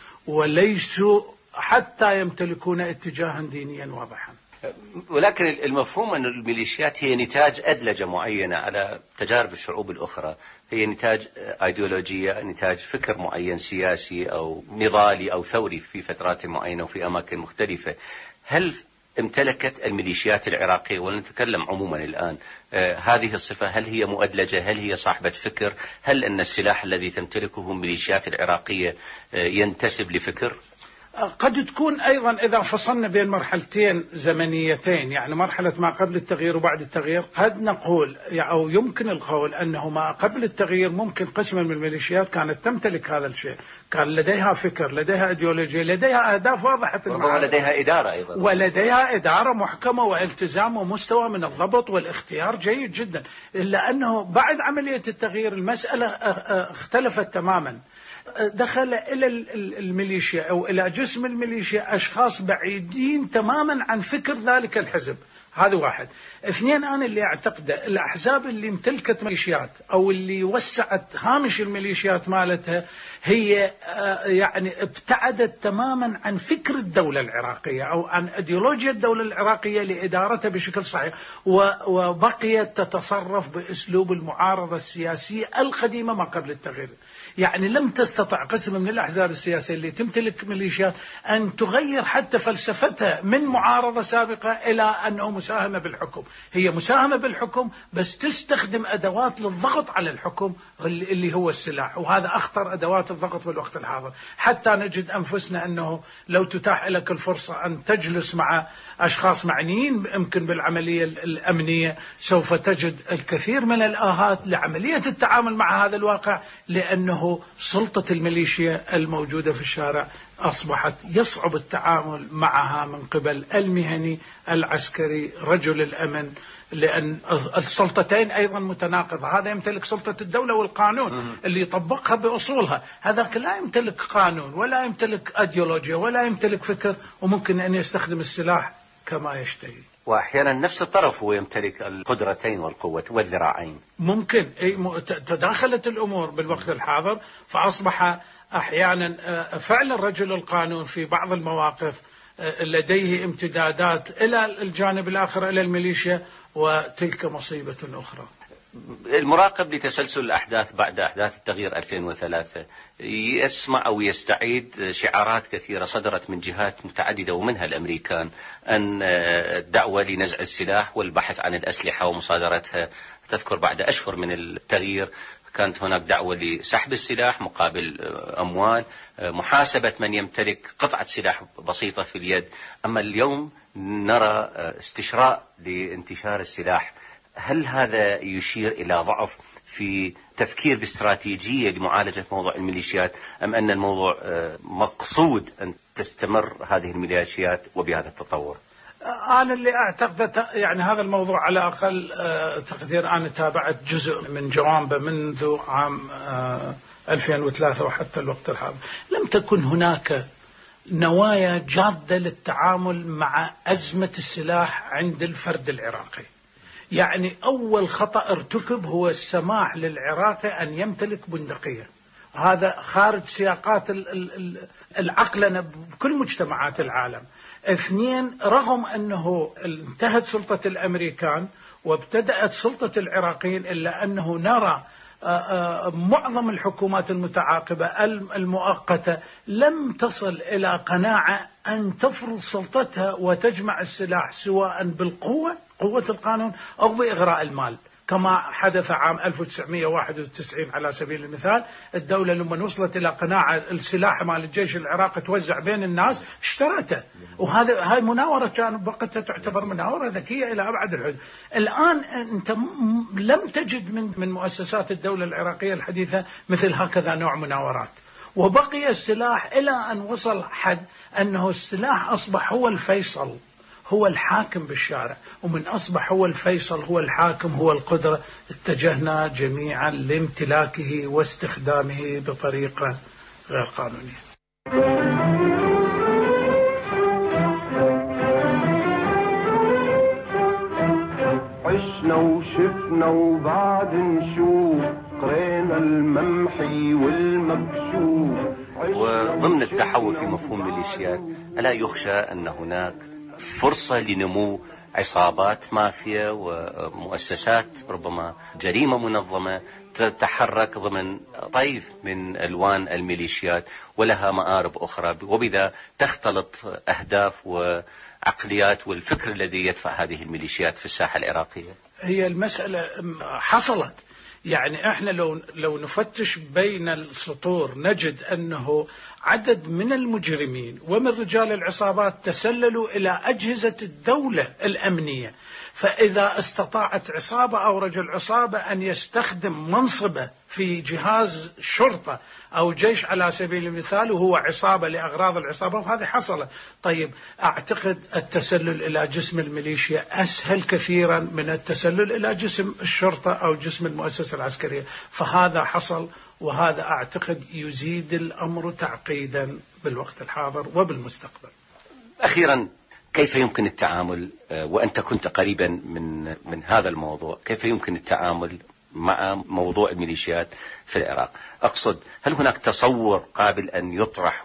وليسوا حتى يمتلكون اتجاها دينيا واضحا. ولكن المفهوم أن الميليشيات هي نتاج أدلجة معينة على تجارب الشعوب الأخرى، هي نتاج أيديولوجية، نتاج فكر معين سياسي أو نضالي أو ثوري في فترات معينة وفي أماكن مختلفة. هل امتلكت الميليشيات العراقية، ونتكلم عموما الآن، هذه الصفة؟ هل هي مؤدلجة؟ هل هي صاحبة فكر؟ هل أن السلاح الذي تمتلكه الميليشيات العراقية ينتسب لفكر؟ قد تكون أيضا إذا فصلنا بين مرحلتين زمنيتين، يعني مرحلة ما قبل التغيير وبعد التغيير، قد نقول أو يمكن القول أنه ما قبل التغيير ممكن قسم من الميليشيات كانت تمتلك هذا الشيء، كان لديها فكر، لديها أيديولوجيا، لديها أهداف واضحة، ولديها إدارة أيضا، ولديها إدارة محكمة والتزام ومستوى من الضبط والاختيار جيد جدا. إلا أنه بعد عملية التغيير المسألة اختلفت تماما. دخل إلى الميليشيا أو إلى جسم الميليشيا أشخاص بعيدين تماما عن فكر ذلك الحزب. هذا واحد. اثنين، أنا اللي أعتقده الأحزاب اللي امتلكت ميليشيات أو اللي وسعت هامش الميليشيات مالتها هي يعني ابتعدت تماما عن فكر الدولة العراقية أو عن أيديولوجيا الدولة العراقية لإدارتها بشكل صحيح، وبقيت تتصرف بأسلوب المعارضة السياسية القديمة ما قبل التغيير. يعني لم تستطع قسم من الأحزاب السياسية اللي تمتلك ميليشيات أن تغير حتى فلسفتها من معارضة سابقة إلى أنه مساهمة بالحكم. هي مساهمة بالحكم بس تستخدم أدوات للضغط على الحكم اللي هو السلاح، وهذا أخطر أدوات الضغط بالوقت الحاضر. حتى نجد أنفسنا أنه لو تتاح لك الفرصة أن تجلس مع أشخاص معنيين يمكن بالعملية الأمنية، سوف تجد الكثير من الآهات لعملية التعامل مع هذا الواقع، لأنه سلطة الميليشيا الموجودة في الشارع أصبحت يصعب التعامل معها من قبل المهني، العسكري، رجل الأمن، لأن السلطتين أيضا متناقضة. هذا يمتلك سلطة الدولة والقانون اللي يطبقها بأصولها، هذاك لا يمتلك قانون ولا يمتلك أيديولوجيا ولا يمتلك فكر، وممكن أن يستخدم السلاح كما يشتهي. وأحيانا نفس الطرف هو يمتلك القدرتين والقوة والذراعين. ممكن تداخلت الأمور بالوقت الحاضر، فأصبح أحيانا فعلا رجل القانون في بعض المواقف لديه امتدادات إلى الجانب الآخر إلى الميليشيا، وتلك مصيبة أخرى. المراقب لتسلسل الأحداث بعد أحداث التغيير 2003 يسمع أو يستعيد شعارات كثيرة صدرت من جهات متعددة ومنها الأمريكان، أن الدعوة لنزع السلاح والبحث عن الأسلحة ومصادرتها. تذكر بعد أشهر من التغيير كانت هناك دعوة لسحب السلاح مقابل أموال، محاسبة من يمتلك قطعة سلاح بسيطة في اليد. أما اليوم نرى استشراء لانتشار السلاح. هل هذا يشير إلى ضعف في تفكير باستراتيجية لمعالجة موضوع الميليشيات، أم أن الموضوع مقصود أن تستمر هذه الميليشيات وبهذا التطور؟ أنا اللي أعتقد يعني هذا الموضوع على أقل تقدير أنا تابعت جزء من جوانبه منذ عام 2003 وحتى الوقت الحاضر. لم تكن هناك نوايا جادة للتعامل مع أزمة السلاح عند الفرد العراقي. يعني أول خطأ ارتكب هو السماح للعراقي أن يمتلك بندقية. هذا خارج سياقات العقلنة بكل مجتمعات العالم. 2، رغم أنه انتهت سلطة الأمريكان وابتدأت سلطة العراقيين، إلا أنه نرى معظم الحكومات المتعاقبة المؤقتة لم تصل إلى قناعة أن تفرض سلطتها وتجمع السلاح سواء بالقوة، قوة القانون، أو بإغراء المال، كما حدث عام 1991 على سبيل المثال. الدولة لما وصلت إلى قناعة السلاح مال الجيش العراقي توزع بين الناس اشترته، هاي مناورة كانت وقتها تعتبر مناورة ذكية إلى أبعد الحدود. الآن أنت لم تجد من مؤسسات الدولة العراقية الحديثة مثل هكذا نوع مناورات، وبقي السلاح إلى أن وصل حد أنه السلاح أصبح هو الفيصل، هو الحاكم بالشارع. ومن أصبح هو الفيصل، هو الحاكم، هو القدرة، اتجهنا جميعا لامتلاكه واستخدامه بطريقة غير قانونية. عشنا وشفنا وبعد نشوف، قرينا الممحي والمكشوف. وضمن التحول في مفهوم الميليشيات، ألا يخشى أن هناك فرصة لنمو عصابات مافيا ومؤسسات ربما جريمة منظمة تتحرك ضمن طيف من ألوان الميليشيات ولها مآرب أخرى، وبذا تختلط أهداف وعقليات والفكر الذي يدفع هذه الميليشيات في الساحة العراقية؟ هي المسألة حصلت، يعني احنا لو نفتش بين السطور نجد أنه عدد من المجرمين ومن رجال العصابات تسللوا إلى أجهزة الدولة الأمنية. فإذا استطاعت عصابة أو رجل عصابة أن يستخدم منصبه في جهاز شرطة أو جيش على سبيل المثال وهو عصابة لأغراض العصابة، وهذه حصلت. طيب، أعتقد التسلل إلى جسم الميليشيا أسهل كثيرا من التسلل إلى جسم الشرطة أو جسم المؤسسة العسكرية، فهذا حصل، وهذا أعتقد يزيد الأمر تعقيدا بالوقت الحاضر وبالمستقبل. أخيرا، كيف يمكن التعامل، وأنت كنت قريبا من هذا الموضوع، كيف يمكن التعامل مع موضوع الميليشيات في العراق؟ أقصد، هل هناك تصور قابل أن يطرح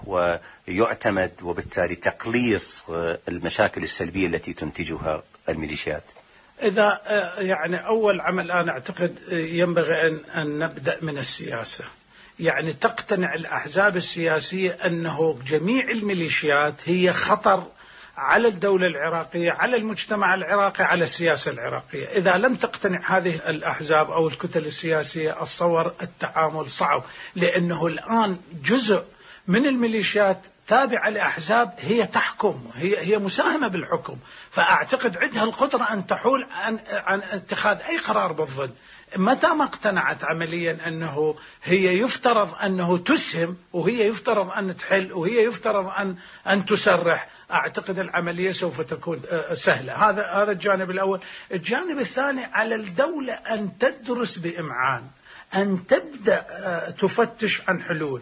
ويعتمد وبالتالي تقليص المشاكل السلبية التي تنتجها الميليشيات؟ إذا يعني أول عمل أنا أعتقد ينبغي أن نبدأ من السياسة. يعني تقتنع الأحزاب السياسية أنه جميع الميليشيات هي خطر على الدولة العراقية، على المجتمع العراقي، على السياسة العراقية. إذا لم تقتنع هذه الأحزاب أو الكتل السياسية، أتصور التعامل صعب، لأنه الآن جزء من الميليشيات تابعة لأحزاب هي تحكم، هي مساهمة بالحكم، فأعتقد عندها القدرة أن تحول عن اتخاذ أي قرار بالضد. متى ما اقتنعت عمليا أنه هي يفترض أنه تسهم، وهي يفترض أن تحل، وهي يفترض أن تسرح، أعتقد العملية سوف تكون سهلة. هذا الجانب الأول. الجانب الثاني، على الدولة أن تدرس بإمعان، أن تبدأ تفتش عن حلول.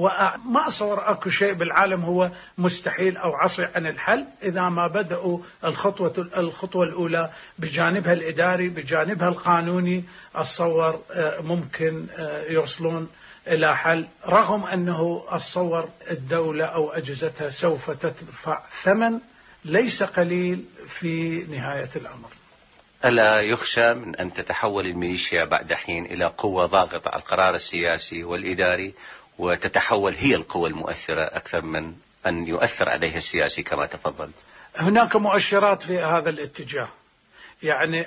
وما أصور أكو شيء بالعالم هو مستحيل أو عصي عن الحل إذا ما بدأوا الخطوة الأولى بجانبها الإداري، بجانبها القانوني. أتصور ممكن يوصلون إلى حل، رغم أنه أتصور الدولة أو أجهزتها سوف تدفع ثمن ليس قليل في نهاية الأمر. ألا يخشى من أن تتحول الميليشيا بعد حين إلى قوة ضاغطة على القرار السياسي والإداري، وتتحول هي القوة المؤثرة أكثر من أن يؤثر عليها السياسي كما تفضلت؟ هناك مؤشرات في هذا الاتجاه. يعني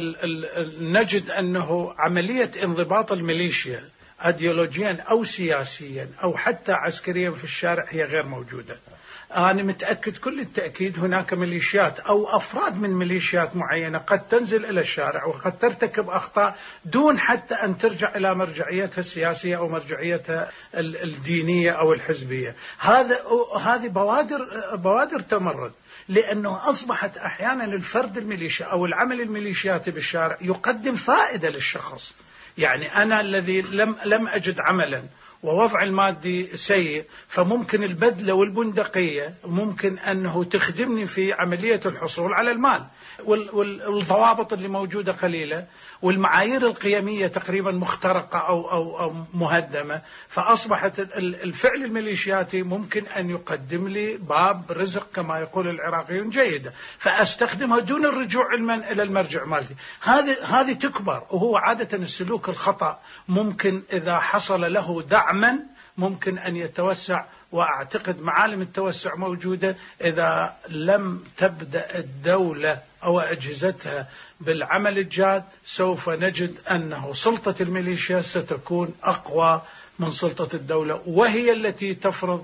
نجد أنه عملية انضباط الميليشيا أيديولوجيا أو سياسيا أو حتى عسكريا في الشارع هي غير موجودة. أنا متأكد كل التأكيد هناك ميليشيات أو أفراد من ميليشيات معينة قد تنزل إلى الشارع وقد ترتكب أخطاء دون حتى أن ترجع إلى مرجعيتها السياسية أو مرجعيتها الدينية أو الحزبية. هذه بوادر تمرد، لأنه أصبحت أحيانا الفرد الميليشي أو العمل الميليشياتي بالشارع يقدم فائدة للشخص. يعني أنا الذي لم أجد عملا ووضع المادي سيء، فممكن البدلة والبندقية ممكن أنه تخدمني في عملية الحصول على المال، والضوابط اللي موجودة قليلة، والمعايير القيمية تقريبا مخترقة أو مهدمة. فأصبحت الفعل الميليشياتي ممكن أن يقدم لي باب رزق كما يقول العراقيون جيدة، فأستخدمها دون الرجوع إلى المرجع مالتي. هذه تكبر، وهو عادة السلوك الخطأ ممكن إذا حصل له دعما ممكن أن يتوسع، وأعتقد معالم التوسع موجودة إذا لم تبدأ الدولة أو أجهزتها بالعمل الجاد. سوف نجد أنه سلطة الميليشيا ستكون أقوى من سلطة الدولة، وهي التي تفرض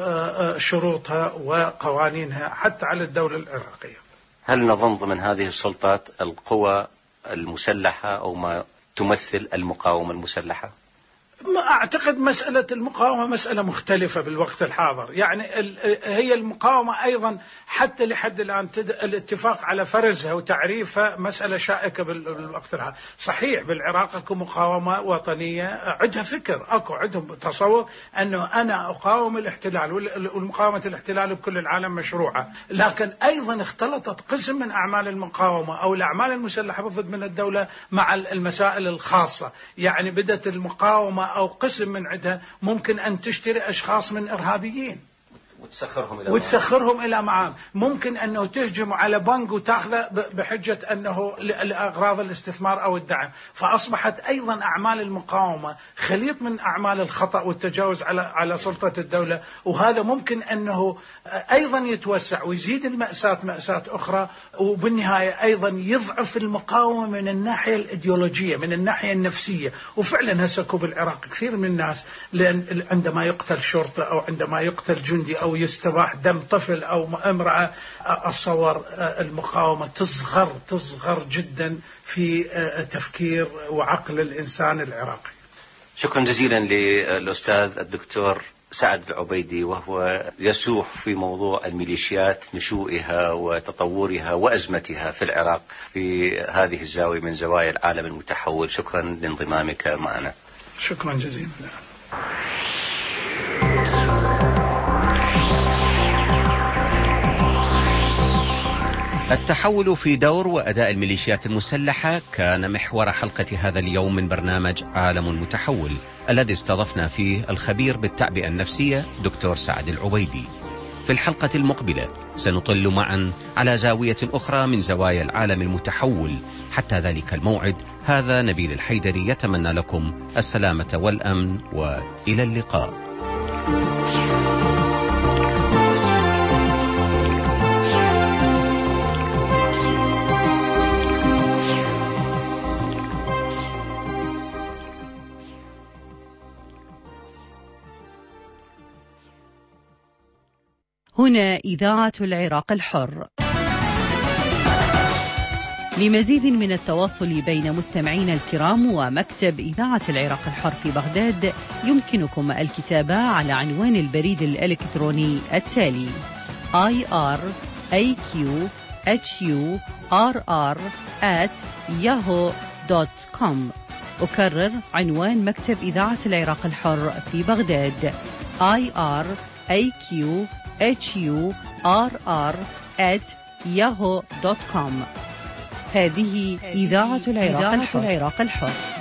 شروطها وقوانينها حتى على الدولة العراقية. هل نظن ضمن هذه السلطات القوى المسلحة أو ما تمثل المقاومة المسلحة؟ أعتقد مسألة المقاومة مسألة مختلفة بالوقت الحاضر. يعني هي المقاومة أيضا حتى لحد الآن الاتفاق على فرزها وتعريفها مسألة شائكة بالوقت الحاضر. صحيح بالعراق أكو مقاومة وطنية عندها فكر، أكو عندهم تصور أنه أنا أقاوم الاحتلال، والمقاومة الاحتلال بكل العالم مشروعة، لكن أيضا اختلطت قسم من أعمال المقاومة أو الأعمال المسلحة بالضد من الدولة مع المسائل الخاصة. يعني بدأت المقاومة أو قسم من عندها ممكن أن تشتري أشخاص من إرهابيين وتسخرهم إلى معام، ممكن أنه تهجم على بنك وتأخذه بحجة أنه لأغراض الاستثمار أو الدعم. فأصبحت أيضا أعمال المقاومة خليط من أعمال الخطأ والتجاوز على سلطة الدولة، وهذا ممكن أنه أيضا يتوسع ويزيد المأساة مأساة أخرى، وبالنهاية أيضا يضعف المقاومة من الناحية الإيديولوجية، من الناحية النفسية. وفعلا هسكوا بالعراق كثير من الناس لأن عندما يقتل شرطة أو عندما يقتل جندي أو يستباح دم طفل أو امرأة، أتصور المقاومة تصغر جدا في تفكير وعقل الإنسان العراقي. شكرا جزيلا للأستاذ الدكتور سعد العبيدي، وهو يسوح في موضوع الميليشيات، نشوئها وتطورها وأزمتها في العراق في هذه الزاوية من زوايا العالم المتحول. شكرا لانضمامك معنا. شكرا جزيلا. التحول في دور وأداء الميليشيات المسلحة كان محور حلقة هذا اليوم من برنامج عالم متحول، الذي استضفنا فيه الخبير بالتعبئة النفسية دكتور سعد العبيدي. في الحلقة المقبلة سنطل معا على زاوية أخرى من زوايا العالم المتحول. حتى ذلك الموعد، هذا نبيل الحيدري يتمنى لكم السلامة والأمن، وإلى اللقاء. هنا إذاعة العراق الحر. لمزيد من التواصل بين مستمعينا الكرام ومكتب إذاعة العراق الحر في بغداد، يمكنكم الكتابة على عنوان البريد الإلكتروني التالي: iraqhurr@yahoo.com. أكرر عنوان مكتب إذاعة العراق الحر في بغداد: iraqhurr@yahoo.com. هذه إذاعة العراق الحر.